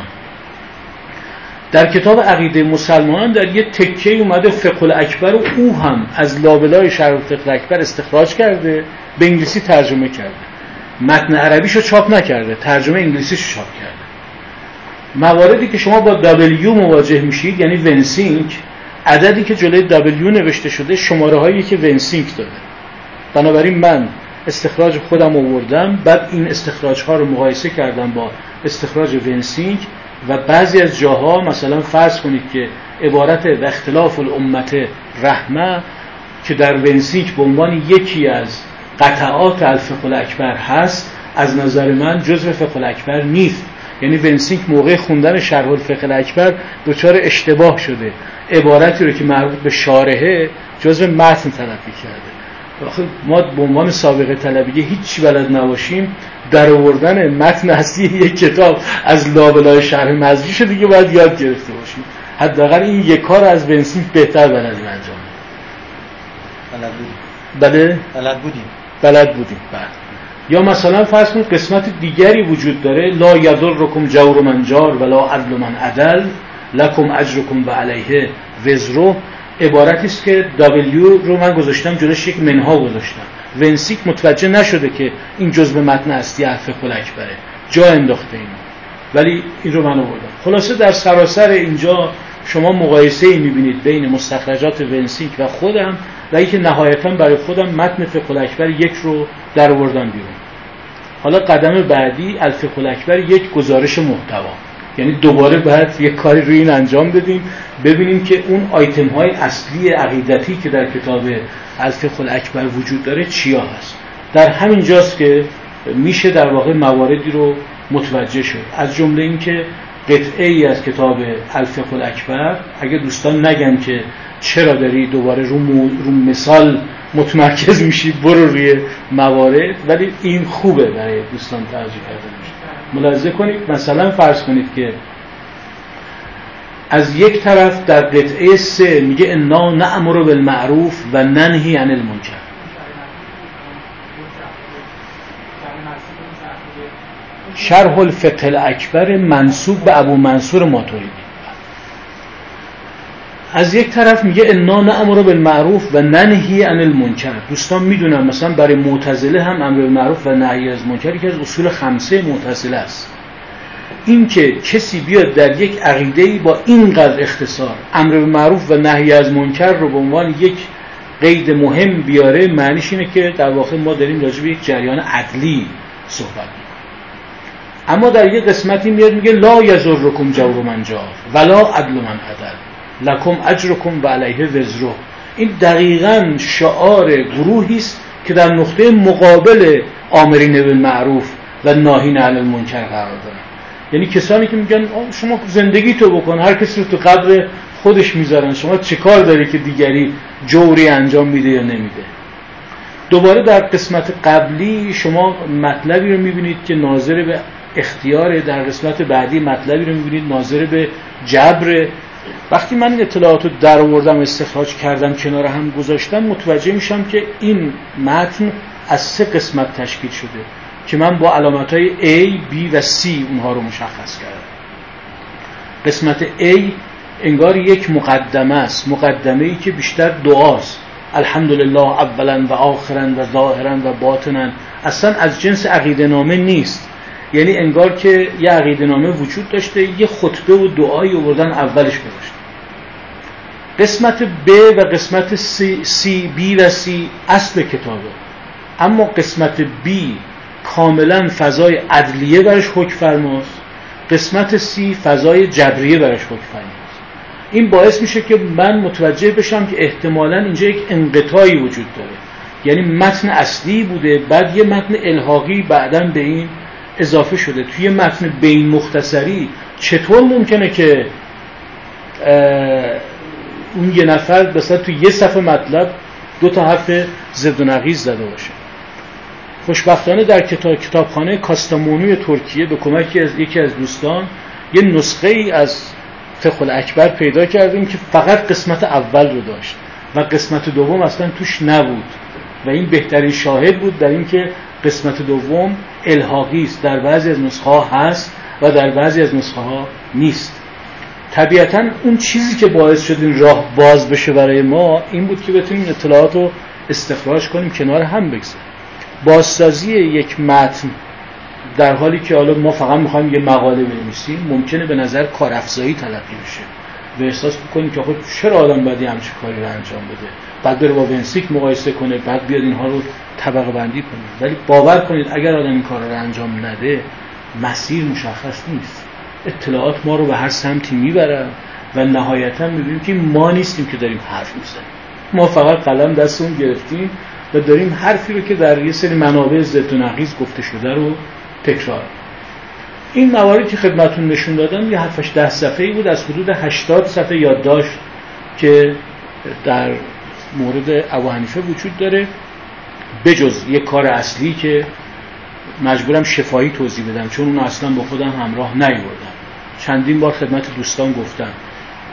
در کتاب عقیده مسلمانان در یه تکه اومده فقه الاکبر و او هم از لابلای شرح فقه الاکبر استخراج کرده، به انگلیسی ترجمه کرده. متن عربیشو چاپ نکرده، ترجمه انگلیسیشو چاپ کرده. مواردی که شما با دبلیو مواجه میشید یعنی ونسینک، عددی که جلوی دبلیو نوشته شده شماره هایی که ونسینک داده. بنابراین من استخراج خودم آوردم، بعد این استخراج ها رو مقایسه کردم با استخراج ونسینک و بعضی از جاها مثلا فرض کنید که عبارت و اختلاف الامت رحمه که در ونسینک به عنوان یکی از قطعات الفقه الاکبر هست از نظر من جزء فقه الاکبر نیست. یعنی ونسینک موقع خوندن شرح الفقه الاکبر دچار اشتباه شده، عبارتی رو که مربوط به شارحه جزء متن تلقی کرده. ما به عنوان سابقه طلبی هیچی بلد نباشیم، در آوردن متن اصلی یک کتاب از لابلای شرح مزجیش دیگه باید یاد گرفته باشیم. حداقل این یک کار از ونسینک بهتر بلد انجام بده. بلد بودیم. بله بلد بودیم. بلد بودیم. بله. یا مثلا فرض کنید قسمت دیگری وجود داره، لا یضرکم جور من جار ولا عدل من عدل لکم اجرکم و علیه وزرو، عبارتی است که دبلیو رو من گذاشتم جلوش یک منها گذاشتم. ونسیک متوجه نشده که این جزء متن اصلی الفقه الاکبره، جا انداخته اینو، ولی این رو من آوردم. خلاصه در سراسر اینجا شما مقایسه ای میبینید بین مستخرجات ونسیک و خودم و اینکه نهایتا برای خودم متن فقه الاکبر یک رو در آوردم بیرون. حالا قدم بعدی الفقه الاکبر یک گزارش محتوا، یعنی دوباره باید یک کاری روی این انجام بدیم، ببینیم که اون آیتم های اصلی عقیدتی که در کتاب الفقه الاکبر وجود داره چیا هست. در همین جاست که میشه در واقع مواردی رو متوجه شد، از جمله این که قطعه ای از کتاب الفقه الاکبر، اگه دوستان نگن که چرا داری دوباره رو, رو مثال متمرکز میشی، برو روی موارد، ولی این خوبه برای دوستان توجه کرده میشه. ملاحظه کنید مثلا فرض کنید که از یک طرف در قطعه سه میگه انا نأمر بالمعروف و ننهی عن المنکر. شرح الفقه الاکبر منسوب به ابو منصور ماتوریدی. از یک طرف میگه انا نأمر بالمعروف و ننهی عن المنکر. دوستان میدونن مثلا برای معتزله هم امر بالمعروف و نهی از منکر یکی از اصول خمسه معتزله است. این که کسی بیاد در یک عقیده‌ای با اینقدر اختصار امر بالمعروف و نهی از منکر رو به عنوان یک قید مهم بیاره، معنیش اینه که در واقع ما داریم راجع به یک جریان عدلی صحبت می‌کنیم. اما در یک قسمتی میاد میگه لا یضرکم جور من جار ولا عدل من عدل لکم اجرکم و علیه وزرو. این دقیقاً شعار گروهی است که در نقطه مقابل آمرین بالمعروف و ناهین عن المنکر قرار دارن. یعنی کسانی که میگن شما زندگی تو بکن، هر کسی رو تو قبر خودش میذارن، شما چه کار داری که دیگری جوری انجام میده یا نمیده. دوباره در قسمت قبلی شما مطلبی رو میبینید که ناظر به اختیار، در قسمت بعدی مطلبی رو میبینید ناظر به جبر. وقتی من این اطلاعات رو در آوردم استخراج کردم کنار هم گذاشتم، متوجه میشم که این متن از سه قسمت تشکیل شده که من با علامت‌های A, B و C اونها رو مشخص کردم. قسمت A انگار یک مقدمه است، مقدمه‌ای که بیشتر دعاست. الحمدلله اولا و آخرا و ظاهرا و باطنا، اصلا از جنس عقیده نامه نیست. یعنی انگار که یه عقیده نامه وجود داشته، یه خطبه و دعایی آوردن اولش گذاشتن. قسمت B و قسمت C, C, B و C اصل کتابه، اما قسمت B کاملا فضای عدلیه برش حکم فرماست، قسمت C فضای جبریه برش حکم فرماست. این باعث میشه که من متوجه بشم که احتمالاً اینجا یک انقطاعی وجود داره، یعنی متن اصلی بوده بعد یه متن الحاقی بعداً به این اضافه شده. توی متن بین مختصری چطور ممکنه که اون یه نفر مثلا توی یه صفحه مطلب دو تا حرف ضد و نقیض زده باشه؟ خوشبختانه در کتاب کتابخانه کاستامونوی ترکیه به کمک از یکی از دوستان یه نسخه ای از فقه الاکبر پیدا کردیم که فقط قسمت اول رو داشت و قسمت دوم اصلا توش نبود و این بهترین شاهد بود در این که قسمت دوم الحاقی است. در بعضی از نسخه ها هست و در بعضی از نسخه ها نیست. طبیعتاً اون چیزی که باعث شد این راه باز بشه برای ما این بود که بتونیم اطلاعات رو استخراج کنیم، کنار هم بگذاریم. بازسازی یک متن در حالی که حالا ما فقط میخوایم یه مقاله بنویسیم ممکنه به نظر کارافزایی تلقی بشه و احساس بکنیم که خب چرا آدم باید همچین کاری رو انجام بده، بعد بره با ونسیک مقایسه کنه، بعد بیاد اینها رو طبقه بندی کنه. ولی باور کنید اگر آدم این کار رو انجام نده مسیر مشخص نیست، اطلاعات ما رو به هر سمتی میبرن و نهایتا میبینیم که ما نیستیم که داریم حرف میزنیم، ما فقط قلم دستمون گرفتیم و داریم حرفی رو که در یه سری منابع ضد و نقیض گفته شده رو تکرار. این مواردی که خدمتتون نشون دادم یه هفت ده صفحه‌ای بود از حدود هشتاد صفحه یادداشت که در مورد ابو حنیفه وجود داره، بجز یک کار اصلی که مجبورم شفاهی توضیح بدم چون اون اصلا با خودم همراه نیاوردم. چندین بار خدمت دوستان گفتم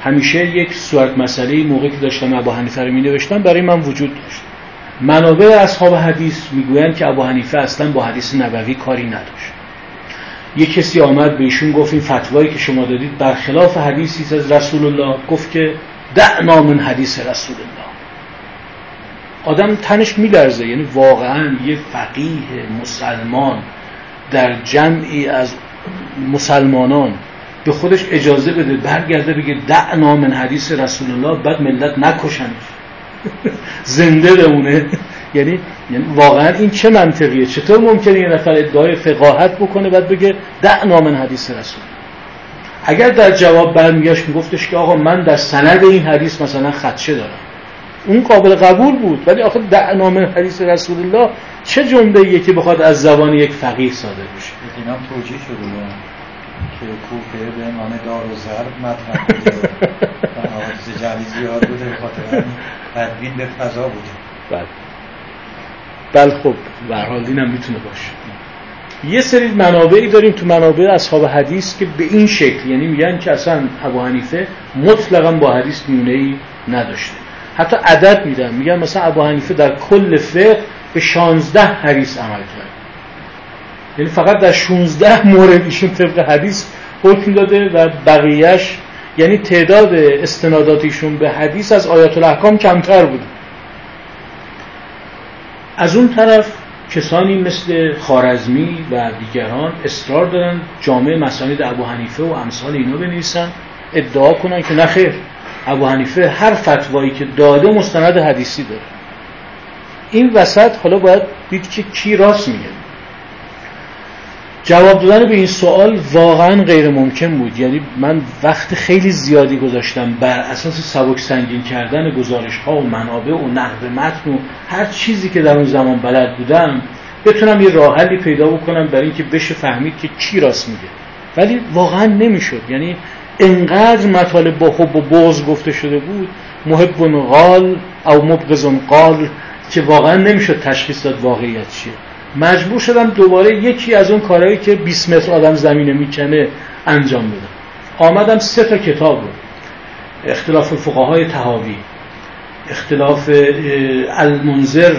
همیشه یک صورت مسئله موقعی که داشتم ابو حنیفه رو می‌نوشتم برای من وجود داشت. منابع اصحاب حدیث میگویند که ابو حنیفه اصلا با حدیث نبوی کاری نداشت. یک کسی آمد به ایشون گفت این فتوایی که شما دادید برخلاف حدیثی از رسول الله، گفت که دعنا من حدیث رسول الله. آدم تنش میلرزه. یعنی واقعا یه فقیه مسلمان در جمعی از مسلمانان به خودش اجازه بده برگرده بگه دعنا من حدیث رسول الله، بعد ملت نکشنش زنده بمونه. یعنی یعنی واقعا این چه منطقیه؟ چطور ممکنه یه نفر ادعای فقاهت بکنه بعد بگه دعنا من حدیث رسول الله؟ اگر در جواب برمیگشت میگفتش که آقا من در سند این حدیث مثلا خدشه دارم، اون قابل قبول بود. ولی آخه دعنا من حدیث رسول الله چه جمله‌ایه که بخواد از زبان یک فقیه صادر بشه؟ اینا توجیه شده که کوفه به امام دارالضرب مطرح بوده و حوادث جعلی زیاد بوده، به خاطر تدوین به فضا بوده. بله بله خب به هر حال اینم میتونه باشه. یه سری منابعی داریم تو منابع اصحاب حدیث که به این شکل، یعنی میگن که اصلا ابو حنیفه مطلقاً با حدیث میونه‌ای نداشته. حتی عدد میدن، میگن مثلا ابو حنیفه در کل فقه به شانزده حدیث عمل کرد. یعنی فقط در شانزده مورد ایشون طبق حدیث حکم داده و بقیهش یعنی تعداد استنادات ایشون به حدیث از آیات الاحکام کمتر بوده. از اون طرف کسانی مثل خوارزمی و دیگران اصرار دارن جامع مسانید ابو حنیفه و امثال اینا بنویسن، ادعا کنن که نه خیر، ابو حنیفه هر فتوایی که داده مستند حدیثی داره. این وسط حالا باید دید که کی راست میگه. جواب دادن به این سوال واقعا غیر ممکن بود. یعنی من وقت خیلی زیادی گذاشتم بر اساس سبک سنگین کردن گزارش ها و منابع و نقد متن و هر چیزی که در اون زمان بلد بودم بتونم یه راه حلی پیدا بکنم برای اینکه بشه فهمید که کی راست میگه. ولی واقعا نمیشد. یعنی انقدر مطالب با حب و بغض گفته شده بود، محب قال او مبغض قال، که واقعا نمیشد تشخیص داد واقعیت چیه. مجبور شدم دوباره یکی از اون کارهایی که بیست متر آدم زمینه میکنه انجام بدم. آمدم سه تا کتاب رو، اختلاف فقهای طحاوی، اختلاف المنذر،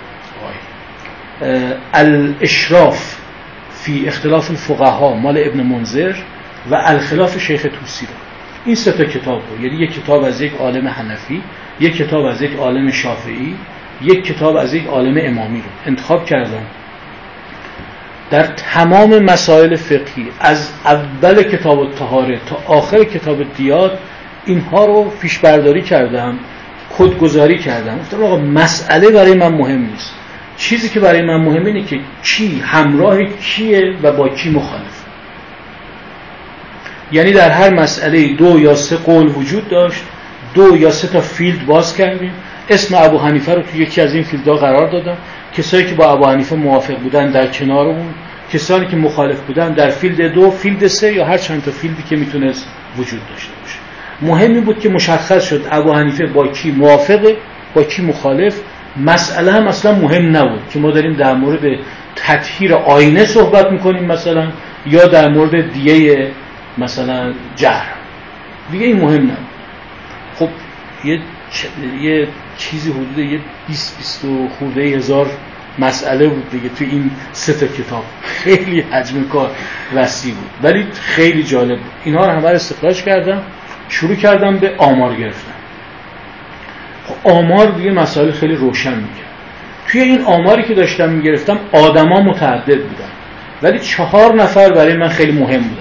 الاشراف فی اختلاف الفقها مال ابن منذر و الخلاف شیخ طوسی رو، این سه تا کتاب رو، یعنی یک کتاب از یک عالم حنفی، یک کتاب از یک عالم شافعی، یک کتاب از یک عالم امامی رو انتخاب کردم. در تمام مسائل فقهی از اول کتاب الطهاره تا آخر کتاب الدیات اینها رو پیش برداری کردم، کدگذاری کردم. گفتم آقا مسئله برای من مهم نیست، چیزی که برای من مهمه اینه که کی همراه کیه و با کی مخالف. یعنی در هر مسئله دو یا سه قول وجود داشت، دو یا سه تا فیلد باز کردیم، اسم ابو حنیفه رو تو یکی از این فیلدها قرار دادم، کسایی که با ابو حنیفه موافق بودن در کنار اون، کسانی که مخالف بودن در فیلد دو، فیلد سه یا هر چند تا فیلدی که میتونست وجود داشته باشه. مهمی بود که مشخص شد ابو حنیفه با کی موافقه، با کی مخالف. مسئله هم اصلا مهم نبود که ما داریم در مورد تطهیر آینه صحبت میکنیم مثلا، یا در مورد دیه مثلا جهر، دیگه این مهم نبود. خب یه یه چیزی حدود یه بیست بیست و خورده هزار مسئله بود دیگه تو این سه تا کتاب. خیلی حجم کار وسیع بود ولی خیلی جالب بود. اینها رو همه استخراج کردم، شروع کردم به آمار گرفتن. خب آمار دیگه مسائل خیلی روشن میگه. توی این آماری که داشتم میگرفتم آدما متعدد بودن ولی چهار نفر برای من خیلی مهم بودن.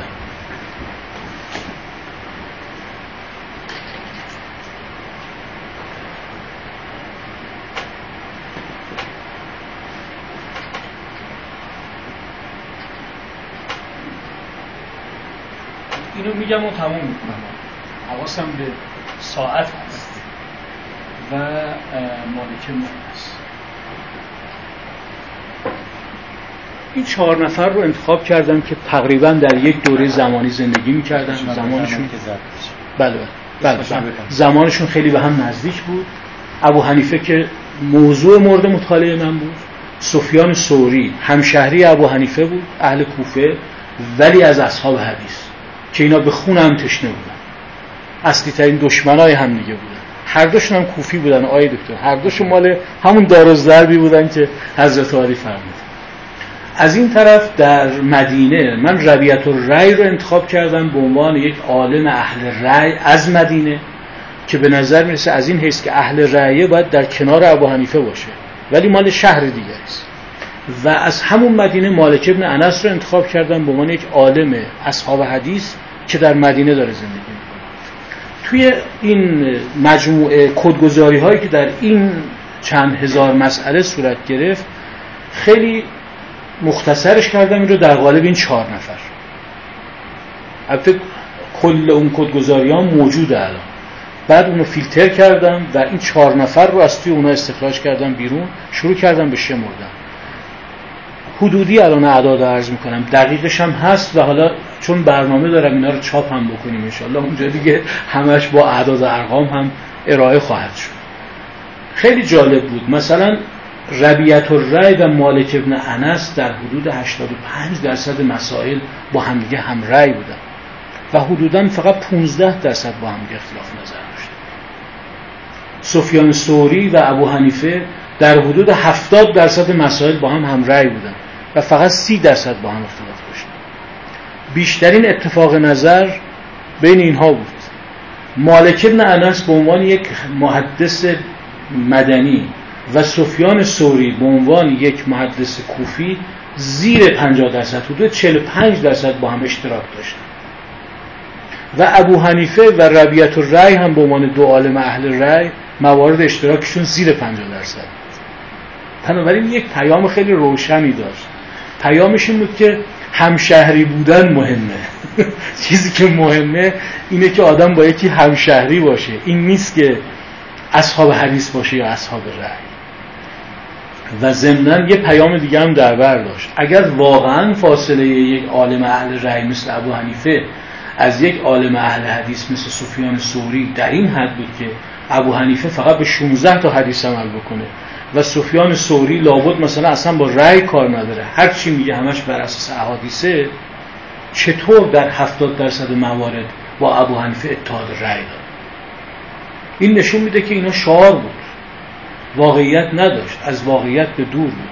اینو میگم و تموم میکنم. حواسم به ساعت هست و مالک من هست. این چهار نفر رو انتخاب کردم که تقریبا در یک دوره زمانی زندگی میکردن. زمانشون بله بله بله زمانشون خیلی به هم نزدیک بود. ابو حنیفه که موضوع مورد مطالعه من بود، سفیان ثوری همشهری ابو حنیفه بود، اهل کوفه ولی از اصحاب حدیث که اینا به خون هم تشنه بودن. اصلی ترین دشمنای هم دیگه بودن. هر دوشون هم کوفی بودن آقای دکتر، هر دوشون مال همون دارالضربی بودن که حضرت علی فرمود. از این طرف در مدینه من ربیعة الرأی رو انتخاب کردم به عنوان یک عالم اهل رأی از مدینه که به نظر میرسه از این حیث که اهل رأیه باید در کنار ابو حنیفه باشه ولی مال شهر دیگه است. و از همون مدینه مالک ابن انس رو انتخاب کردم به عنوان یک عالم اصحاب حدیث که در مدینه داره زندگی میکنه. توی این مجموعه کدگذاری هایی که در این چند هزار مسئله صورت گرفت خیلی مختصرش کردم این رو در قالب این چهار نفر. البته کل اون کدگذاری ها موجوده الان، بعد اونو فیلتر کردم و این چهار نفر رو از توی اونها استخراج کردم بیرون، شروع کردم به شمردن. حدودی الان اعداد عرض میکنم، دقیقش هم هست و حالا چون برنامه دارم اینا رو چاپ هم بکنیم انشالله اونجا دیگه همش با اعداد و ارقام هم ارائه خواهد شد. خیلی جالب بود. مثلا ربیعة الرأی و مالک ابن انس در حدود هشتاد و پنج درصد مسائل با هم دیگه هم رأی بودن و حدوداً فقط پانزده درصد با هم دیگه اختلاف نظر داشتن. سفیان ثوری و ابو حنیفه در حدود هفتاد درصد مسائل با هم هم رأی بودن و فقط سی درصد با هم اختلاف داشتن. بیشترین اتفاق نظر بین اینها بود. مالک ابن انس به عنوان یک محدث مدنی و سفیان ثوری به عنوان یک محدث کوفی زیر پنجاه درصد، حدود چهل و پنج درصد با هم اشتراک داشتن. و ابو حنیفه و ربیعة الرأی هم به عنوان دو عالم اهل رأی موارد اشتراکشون زیر پنجاه درصد. بنابراین یک پیام خیلی روشنی داشت. پیامش این بود که همشهری بودن مهمه. چیزی که مهمه اینه که آدم با یکی همشهری باشه، این نیست که اصحاب حدیث باشه یا اصحاب رأی. و ضمناً یه پیام دیگه هم در بر داشت. اگر واقعاً فاصله یک عالم اهل رأی مثل ابو حنیفه از یک عالم اهل حدیث مثل سفیان ثوری در این حد بود که ابو حنیفه فقط به شانزده تا حدیث عمل بکنه و سفیان ثوری لابد مثلا اصلا با رأی کار نداره، هر چی میگه همش بر اساس احادیثه، چطور در هفتاد درصد موارد با ابو حنیفه اتحاد رأی داره؟ این نشون میده که اینا شعار بود، واقعیت نداشت، از واقعیت به دور بود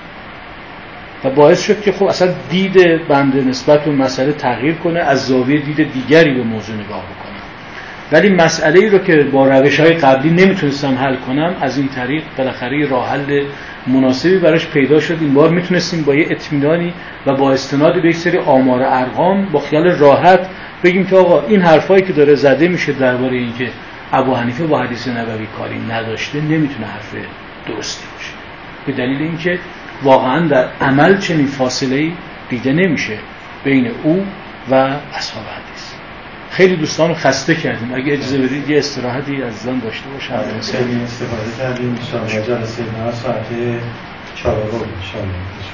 و باعث شد که خب اصلا دید بنده نسبت به مسئله تغییر کنه، از زاویه دید دیگری به موضوع نگاه بکنم. ولی مسئله ای رو که با روش‌های قبلی نمیتونستم حل کنم، از این طریق بالاخره راه حل مناسبی براش پیدا شد. این بار میتونستیم با یه اطمینانی و با استناد به یک سری آمار ارقام با خیال راحت بگیم که آقا این حرفایی که داره زده میشه درباره اینکه ابو حنیفه با حدیث نبوی کاری نداشته نمیتونه حرف درستی باشه، به دلیل اینکه واقعا در عمل چنین فاصله‌ای دیده نمیشه بین او و اصحاب حدیث. خیلی دوستان رو خسته کردیم. اگه اجازه بدید یه استراحتی عزیزان داشته باشم. خیلی استفاده کردیم. ان شاء الله جلسه ما ساعت چهار و ربع ان شاء الله